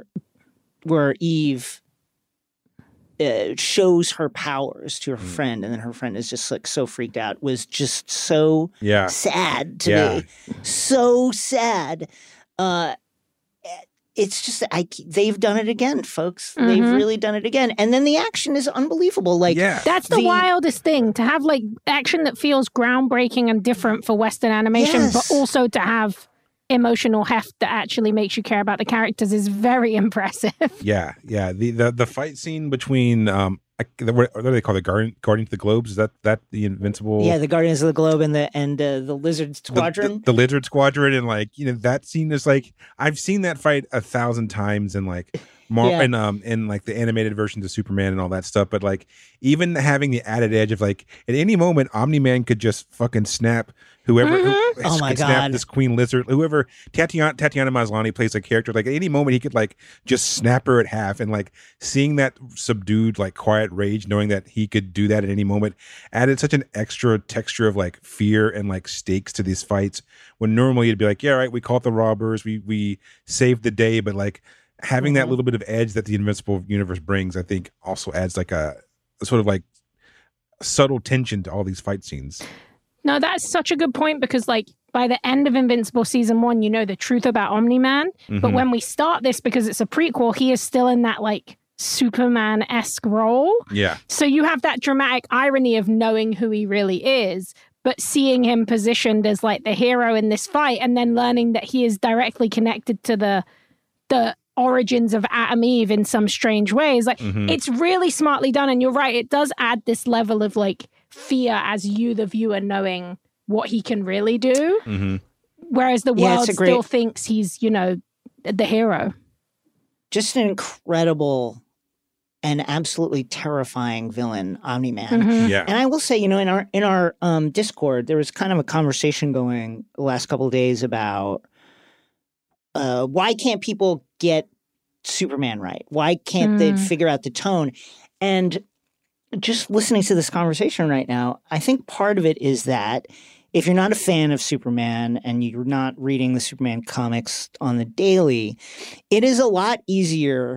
S6: where Eve uh, shows her powers to her
S8: Mm.
S6: friend, and then her friend is just like so freaked out, was just so
S8: Yeah.
S6: sad to
S8: Yeah.
S6: me, so sad. Uh, it's just I they've done it again, folks. They've
S7: Mhm.
S6: really done it again, and then the action is unbelievable. Like
S8: yeah.
S7: That's the,
S6: The-
S7: wildest thing to have like action that feels groundbreaking and different for Western animation,
S6: Yes.
S7: but also to have emotional heft that actually makes you care about the characters is very impressive.
S8: Yeah, yeah. The the the fight scene between um, I, the, what, what do they call it? Guardian Guardian to the Globes? Is that that the Invincible?
S6: yeah, the Guardians of the Globe and the and uh, the Lizard
S8: the-
S6: Squadron.
S8: the, the Lizard Squadron, and like you know that scene is like I've seen that fight a thousand times, and like Mar-
S6: Yeah.
S8: and um in like the animated versions of Superman and all that stuff. But like even having the added edge of like at any moment Omni Man could just fucking snap whoever who,
S6: Oh my
S8: could snap
S6: God.
S8: this Queen Lizard, whoever Tatiana Tatiana Maslany plays a character, like at any moment he could like just snap her at half, and like seeing that subdued like quiet rage, knowing that he could do that at any moment, added such an extra texture of like fear and like stakes to these fights, when normally you'd be like, yeah, right, we caught the robbers, we we saved the day, but like having that
S6: Mhm.
S8: little bit of edge that the Invincible universe brings, I think also adds like a, a sort of like subtle tension to all these fight scenes.
S7: No, that's such a good point because, like, by the end of Invincible season one, you know the truth about Omni Man. But
S8: Mhm.
S7: when we start this, because it's a prequel, he is still in that, like, Superman esque role.
S8: Yeah.
S7: So you have that dramatic irony of knowing who he really is, but seeing him positioned as, like, the hero in this fight and then learning that he is directly connected to the the origins of Adam Eve in some strange ways. Like
S8: Mhm.
S7: it's really smartly done. And you're right, it does add this level of like fear as you, the viewer, knowing what he can really do.
S8: Mhm.
S7: Whereas the
S6: Yeah,
S7: world
S6: it's a great-
S7: still thinks he's, you know, the hero.
S6: Just an incredible and absolutely terrifying villain, Omni-Man.
S7: Mhm.
S8: Yeah.
S6: And I will say, you know, in our in our um, Discord, there was kind of a conversation going the last couple of days about uh, why can't people get Superman right? Why can't they
S7: Mm.
S6: figure out the tone? And just listening to this conversation right now, I think part of it is that if you're not a fan of Superman and you're not reading the Superman comics on the daily, it is a lot easier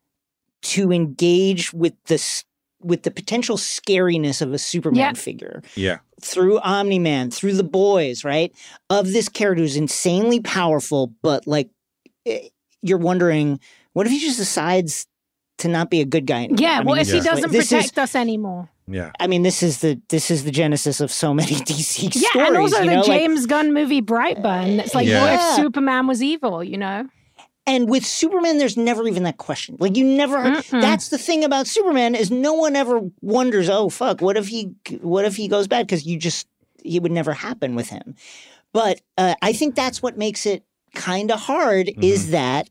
S6: to engage with this with the potential scariness of a Superman
S7: Yeah.
S6: figure
S8: Yeah.
S6: through Omni-Man, through the boys, right? Of this character who's insanely powerful, but like eh, you're wondering, what if he just decides to not be a good guy anymore?
S7: Yeah,
S6: I mean,
S7: what if
S6: this
S7: he
S6: is-
S7: doesn't
S6: this
S7: protect
S6: is,
S7: us anymore?
S8: Yeah.
S6: I mean, this is the this is the genesis of so many D C
S7: Yeah,
S6: stories.
S7: and also
S6: you
S7: the
S6: know? Like,
S7: James Gunn movie Brightburn. It's like,
S8: Yeah.
S7: what if
S6: Yeah.
S7: Superman was evil, you know?
S6: and with Superman, there's never even that question. Like you never.
S7: Mm-mm.
S6: That's the thing about Superman is no one ever wonders. Oh fuck! What if he? What if he goes bad? Because you just it would never happen with him. But uh, I think that's what makes it kind of hard. Is that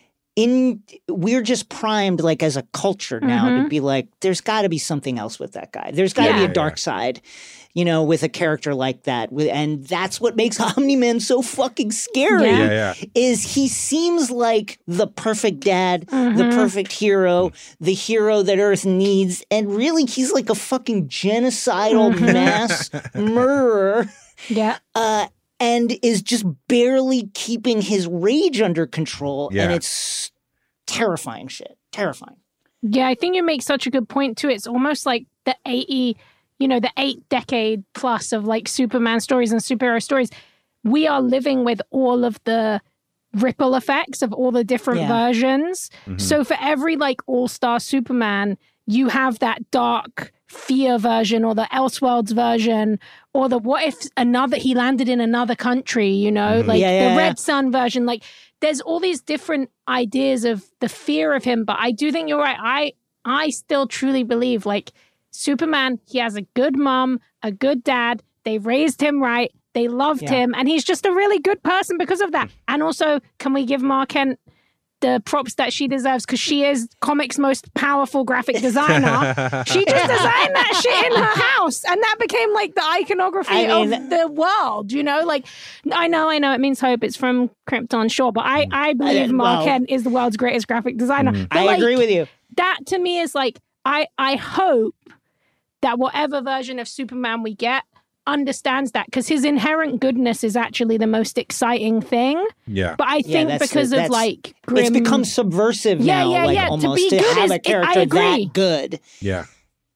S6: in we're just primed like as a culture now to
S7: Mhm.
S6: be like, there's got to be something else with that guy. There's got to
S7: Yeah.
S6: be a dark side. You know, with a character like that, With- and that's what makes Omni-Man so fucking scary
S7: Yeah.
S8: Yeah. Yeah.
S6: is he seems like the perfect dad, the
S7: Mhm.
S6: perfect hero, the hero that Earth needs. And really, he's like a fucking genocidal
S7: Mhm.
S6: mass murderer
S7: Yeah.
S6: uh, and is just barely keeping his rage under control.
S8: Yeah.
S6: And it's terrifying shit. Terrifying.
S7: Yeah, I think you make such a good point too. It's almost like the eighty, you know, the eight decade plus of like Superman stories and superhero stories. We are living with all of the ripple effects of all the different
S6: Yeah.
S7: versions.
S8: Mhm.
S7: So for every like all-star Superman, you have that dark fear version or the Elseworlds version or the what if another he landed in another country, you know,
S8: Mhm.
S7: like
S6: Yeah,
S7: the
S6: yeah,
S7: Red
S6: yeah.
S7: Sun version. Like there's all these different ideas of the fear of him, but I do think you're right. I I still truly believe like Superman, he has a good mom, a good dad. They raised him right. They loved
S6: Yeah.
S7: him, and he's just a really good person because of that. And also, can we give Mark Kent the props that she deserves because she is comics' most powerful graphic designer? She just designed that shit in her house, and that became like the iconography
S6: I mean-
S7: of the world. You know, like I know, I know, it means hope. It's from Krypton, sure, but I, I believe Mark
S6: well-
S7: Kent is the world's greatest graphic designer.
S8: Mhm.
S7: But,
S6: I
S7: like,
S6: agree with you.
S7: that to me is like I I hope that whatever version of Superman we get understands that because his inherent goodness is actually the most exciting thing.
S8: Yeah.
S7: But I
S6: Yeah,
S7: think
S6: that's the-
S7: because of
S6: that's-
S7: like grim,
S6: It's become subversive
S7: Yeah,
S6: now,
S7: yeah,
S6: like
S7: yeah. To
S6: almost
S7: be
S6: to,
S7: good
S6: have
S7: is-
S6: a
S7: I
S6: character
S7: agree.
S6: that good.
S8: Yeah.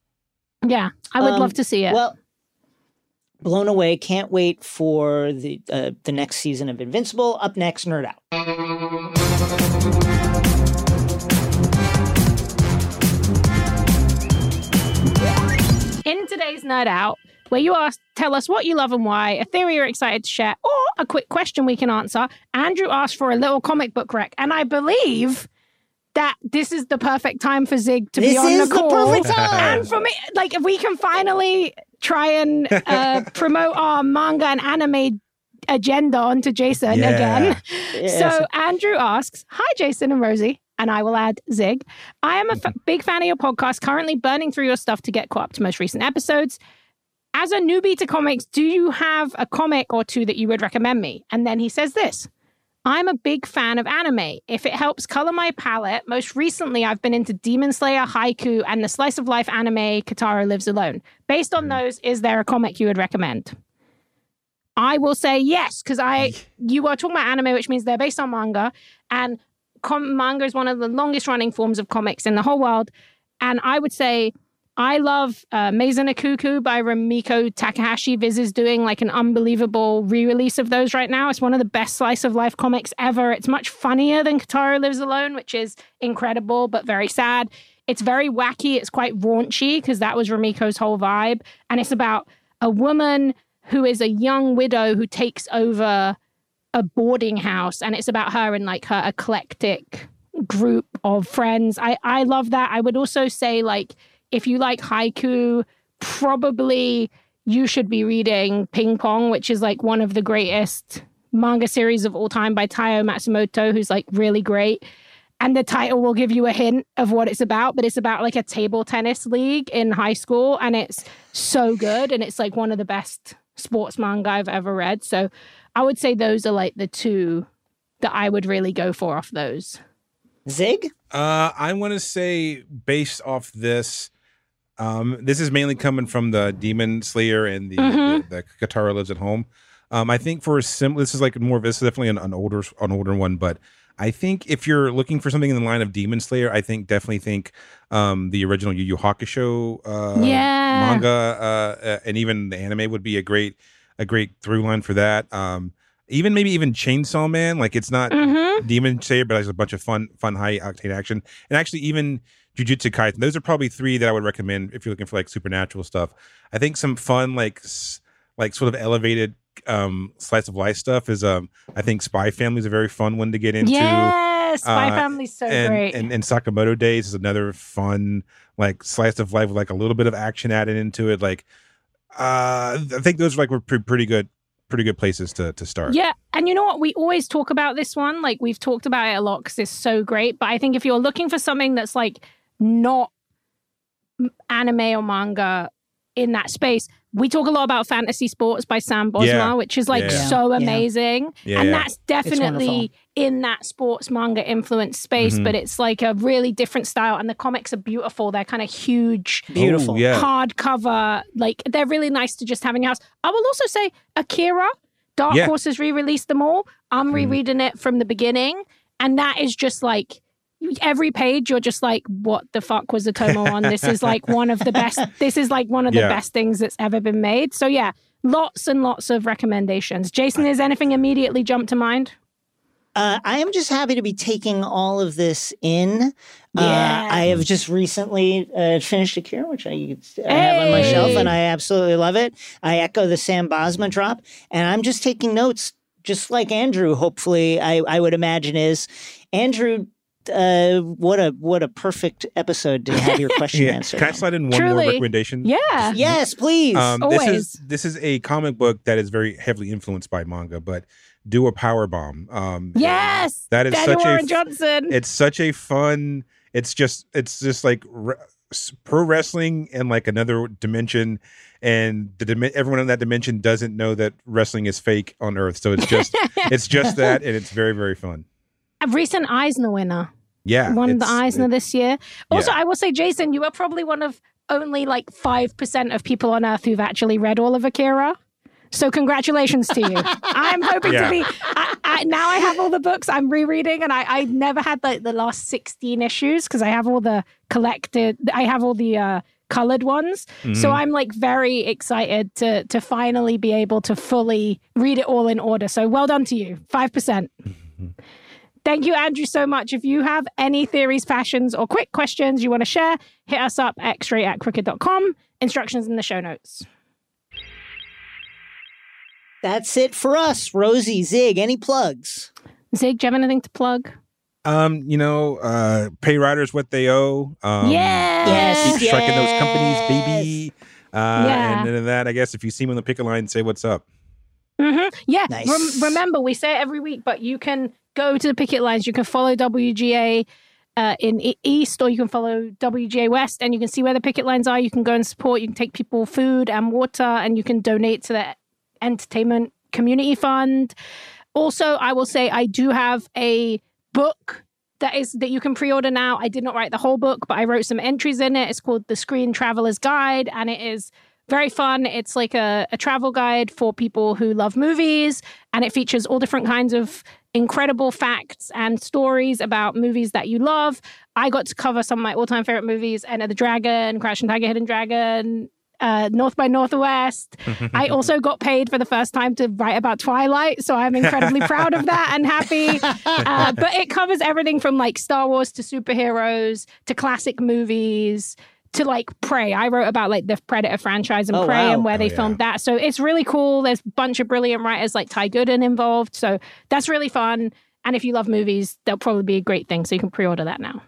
S7: yeah, I would
S6: Um,
S7: love to see it.
S6: Well, blown away. Can't wait for the uh, the next season of Invincible. Up next, Nerd Out.
S7: In today's Nerd Out, where you ask, tell us what you love and why, a theory you're excited to share, or a quick question we can answer, Andrew asked for a little comic book rec, and I believe that this is the perfect time for Zig to
S6: This
S7: be on
S6: is
S7: the
S6: the
S7: call.
S6: perfect time.
S7: And for me, like, if we can finally try and uh, promote our manga and anime agenda onto Jason
S8: Yeah.
S7: again.
S6: Yes.
S7: So Andrew asks, hi, Jason and Rosie. And I will add Zig. I am a f- big fan of your podcast, currently burning through your stuff to get caught up to most recent episodes. As a newbie to comics, do you have a comic or two that you would recommend me? And then he says this. I'm a big fan of anime. If it helps color my palette, most recently I've been into Demon Slayer, Haiku, and the slice of life anime Katara Lives Alone. Based on those, is there a comic you would recommend? I will say yes, because I you are talking about anime, which means they're based on manga, and com- manga is one of the longest running forms of comics in the whole world. And I would say I love uh, Maison no Cuckoo by Rumiko Takahashi. Viz is doing like an unbelievable re-release of those right now. It's one of the best slice of life comics ever. It's much funnier than Katara Lives Alone, which is incredible but very sad. It's very wacky. It's quite raunchy because that was Rumiko's whole vibe. And it's about a woman who is a young widow who takes over a boarding house, and it's about her and like her eclectic group of friends. I, I love that. I would also say, like, if you like haiku, probably you should be reading Ping Pong, which is like one of the greatest manga series of all time by Taiyo Matsumoto, who's like really great. And the title will give you a hint of what it's about, but it's about like a table tennis league in high school. And it's so good. And it's like one of the best sports manga I've ever read. So I would say those are like the two that I would really go for off those.
S6: Zig?
S8: Uh, I want to say, based off this, um, this is mainly coming from the Demon Slayer and the, mm-hmm. the, the Katara Lives at Home. Um, I think for a sim, this is like more of this is definitely an, an older an older one, but I think if you're looking for something in the line of Demon Slayer, I think definitely think um, the original Yu Yu Hakusho uh,
S7: yeah. manga
S8: uh, uh, and even the anime would be a great a great through line for that. Um, even maybe even Chainsaw Man, like it's not mm-hmm. Demon Slayer, but it's a bunch of fun fun high octane action, and actually even Jujutsu Kaisen. Those are probably three that I would recommend if you're looking for like supernatural stuff. I think some fun like like sort of elevated um slice of life stuff is um I think Spy Family is a very fun one to get into.
S7: Yeah, Spy uh, Family's so
S8: and,
S7: great.
S8: And, and Sakamoto Days is another fun like slice of life with like a little bit of action added into it. Like uh I think those are like were pre- pretty good pretty good places to to start.
S7: Yeah, and you know what? We always talk about this one. Like we've talked about it a lot because it's so great. But I think if you're looking for something that's like not anime or manga in that space, we talk a lot about Fantasy Sports by Sam Bosma,
S8: yeah.
S7: which is like
S8: yeah.
S7: so amazing.
S8: Yeah,
S7: and
S8: yeah.
S7: that's definitely in that sports manga influence space, mm-hmm. but it's like a really different style. And the comics are beautiful. They're kind of huge,
S6: beautiful,
S8: Ooh, yeah.
S7: hardcover. Like they're really nice to just have in your house. I will also say Akira, Dark
S8: yeah.
S7: Horse has re-released them all. I'm rereading mm. it from the beginning. And that is just like, every page you're just like, what the fuck was Otomo on? This is like one of the best this is like one of the
S8: yeah.
S7: best things that's ever been made. So yeah, lots and lots of recommendations. Jason, is anything immediately jump to mind?
S6: Uh, I am just happy to be taking all of this in.
S7: Yeah.
S6: Uh, I have just recently uh, finished Akira, which I, I have on my shelf, and I absolutely love it. I echo the Sam Bosma drop, and I'm just taking notes, just like Andrew, hopefully, I, I would imagine is. Andrew, Uh, what a what a perfect episode to have your question
S8: yeah.
S6: answered.
S8: Can I slide in one
S7: Truly.
S8: more recommendation?
S7: Yeah.
S6: Yes, please.
S8: Um,
S7: Always.
S8: This is this is a comic book that is very heavily influenced by manga, but Do a Power Bomb. Um,
S7: yes,
S8: that is
S7: Daniel
S8: such
S7: Warren
S8: a
S7: Johnson.
S8: It's such a fun. It's just it's just like re- pro wrestling in like another dimension, and the dim- everyone in that dimension doesn't know that wrestling is fake on Earth. So it's just it's just that, and it's very very fun.
S7: A recent Eisner winner.
S8: Yeah.
S7: Won the Eisner it, this year. Also,
S8: yeah.
S7: I will say, Jason, you are probably one of only like five percent of people on Earth who've actually read all of Akira. So congratulations to you. I'm hoping
S8: yeah.
S7: to be, I, I, now I have all the books I'm rereading, and I, I never had like the last sixteen issues because I have all the collected, I have all the uh, colored ones. Mm-hmm. So I'm like very excited to to finally be able to fully read it all in order. So well done to you. five percent. Thank you, Andrew, so much. If you have any theories, passions, or quick questions you want to share, hit us up at straight at crooked dot com. Instructions in the show notes.
S6: That's it for us. Rosie, Zig, any plugs?
S7: Zig, do you have anything to plug?
S8: Um, you know, uh, pay riders what they owe. Um,
S7: yes.
S8: Keep striking
S6: yes.
S8: those companies, baby. Uh,
S7: yeah.
S8: And then that, I guess, if you see me on the picket line, say what's up.
S7: Mm-hmm. Yeah.
S6: Nice.
S7: Rem- remember, we say it every week, but you can go to the picket lines. You can follow W G A uh, in e- East, or you can follow W G A West, and you can see where the picket lines are. You can go and support. You can take people food and water, and you can donate to the Entertainment Community Fund. Also, I will say I do have a book that is that you can pre-order now. I did not write the whole book, but I wrote some entries in it. It's called The Screen Traveler's Guide, and it is very fun. It's like a, a travel guide for people who love movies, and it features all different kinds of incredible facts and stories about movies that you love. I got to cover some of my all-time favorite movies: Enter the Dragon, Crouching Tiger, Hidden Dragon, Uh, North by Northwest. I also got paid for the first time to write about Twilight, so I'm incredibly proud of that and happy. Uh, but it covers everything from like Star Wars to superheroes to classic movies to like Prey. I wrote about like the Predator franchise and
S6: oh,
S7: Prey
S6: wow.
S7: and where
S8: oh,
S7: they
S8: yeah.
S7: filmed that. So it's really cool. There's a bunch of brilliant writers like Ty Gooden involved. So that's really fun. And if you love movies, that'll probably be a great thing. So you can pre-order that now.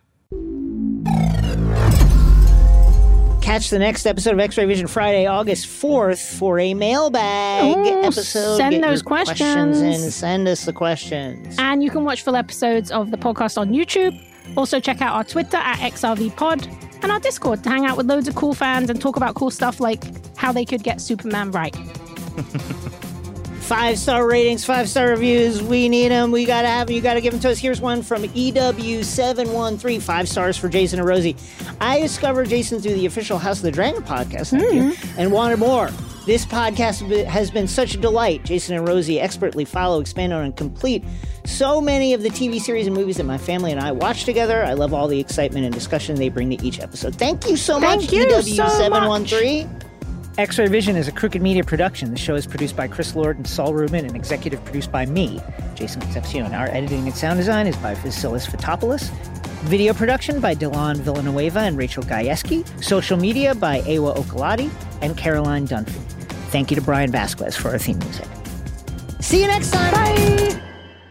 S6: Catch the next episode of X-Ray Vision Friday, August fourth for a mailbag
S7: Ooh,
S6: episode.
S7: Send
S6: Get
S7: those
S6: your
S7: questions.
S6: questions in. Send us the questions.
S7: And you can watch full episodes of the podcast on YouTube. Also check out our Twitter at X R V Pod and our Discord to hang out with loads of cool fans and talk about cool stuff like how they could get Superman right.
S6: Five-star ratings, five-star reviews. We need them. We got to have them. You got to give them to us. Here's one from E W seven one three. Five stars for Jason and Rosie. I discovered Jason through the official House of the Dragon podcast thank mm-hmm. you, and wanted more. This podcast has been such a delight. Jason and Rosie expertly follow, expand on, and complete so many of the T V series and movies that my family and I watch together. I love all the excitement and discussion they bring to each episode. Thank you so
S7: Thank
S6: much,
S7: you
S6: E W seven one three.
S7: So
S6: X-Ray Vision is a Crooked Media production. The show is produced by Chris Lord and Saul Rubin and executive produced by me, Jason Concepcion. Our editing and sound design is by Vasilis Fotopoulos. Video production by Dylan Villanueva and Rachel Gajewski. Social media by Ewa Okalati and Caroline Dunphy. Thank you to Brian Vasquez for our theme music. See you next time.
S7: Bye.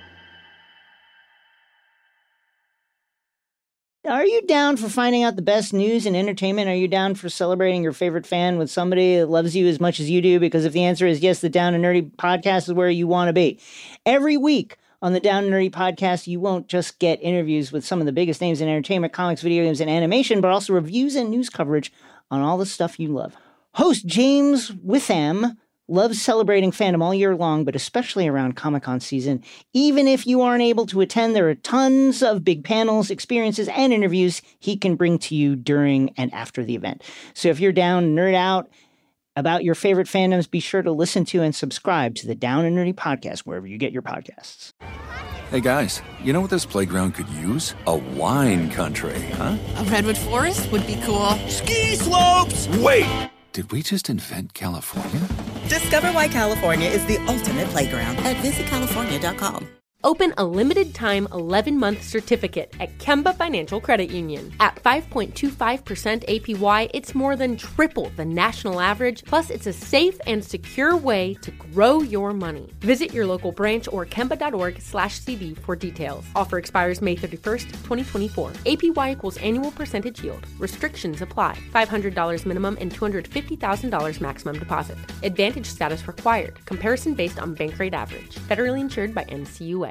S6: Are you down for finding out the best news and entertainment? Are you down for celebrating your favorite fan with somebody that loves you as much as you do? Because if the answer is yes, the Down and Nerdy podcast is where you want to be. Every week on the Down and Nerdy podcast, you won't just get interviews with some of the biggest names in entertainment, comics, video games, and animation, but also reviews and news coverage on all the stuff you love. Host James Witham loves celebrating fandom all year long, but especially around Comic-Con season. Even if you aren't able to attend, there are tons of big panels, experiences, and interviews he can bring to you during and after the event. So if you're down and nerd out about your favorite fandoms, be sure to listen to and subscribe to the Down and Nerdy podcast wherever you get your podcasts.
S1: Hey guys, you know what this playground could use? A wine country, huh?
S2: A redwood forest would be cool.
S9: Ski slopes!
S1: Wait! Did we just invent California?
S4: Discover why California is the ultimate playground at visit california dot com.
S5: Open a limited-time eleven-month certificate at Kemba Financial Credit Union. At five point two five percent A P Y, it's more than triple the national average, plus it's a safe and secure way to grow your money. Visit your local branch or kemba.org slash CD for details. Offer expires May thirty-first, twenty twenty-four. A P Y equals annual percentage yield. Restrictions apply. five hundred dollars minimum and two hundred fifty thousand dollars maximum deposit. Advantage status required. Comparison based on bank rate average. Federally insured by N C U A.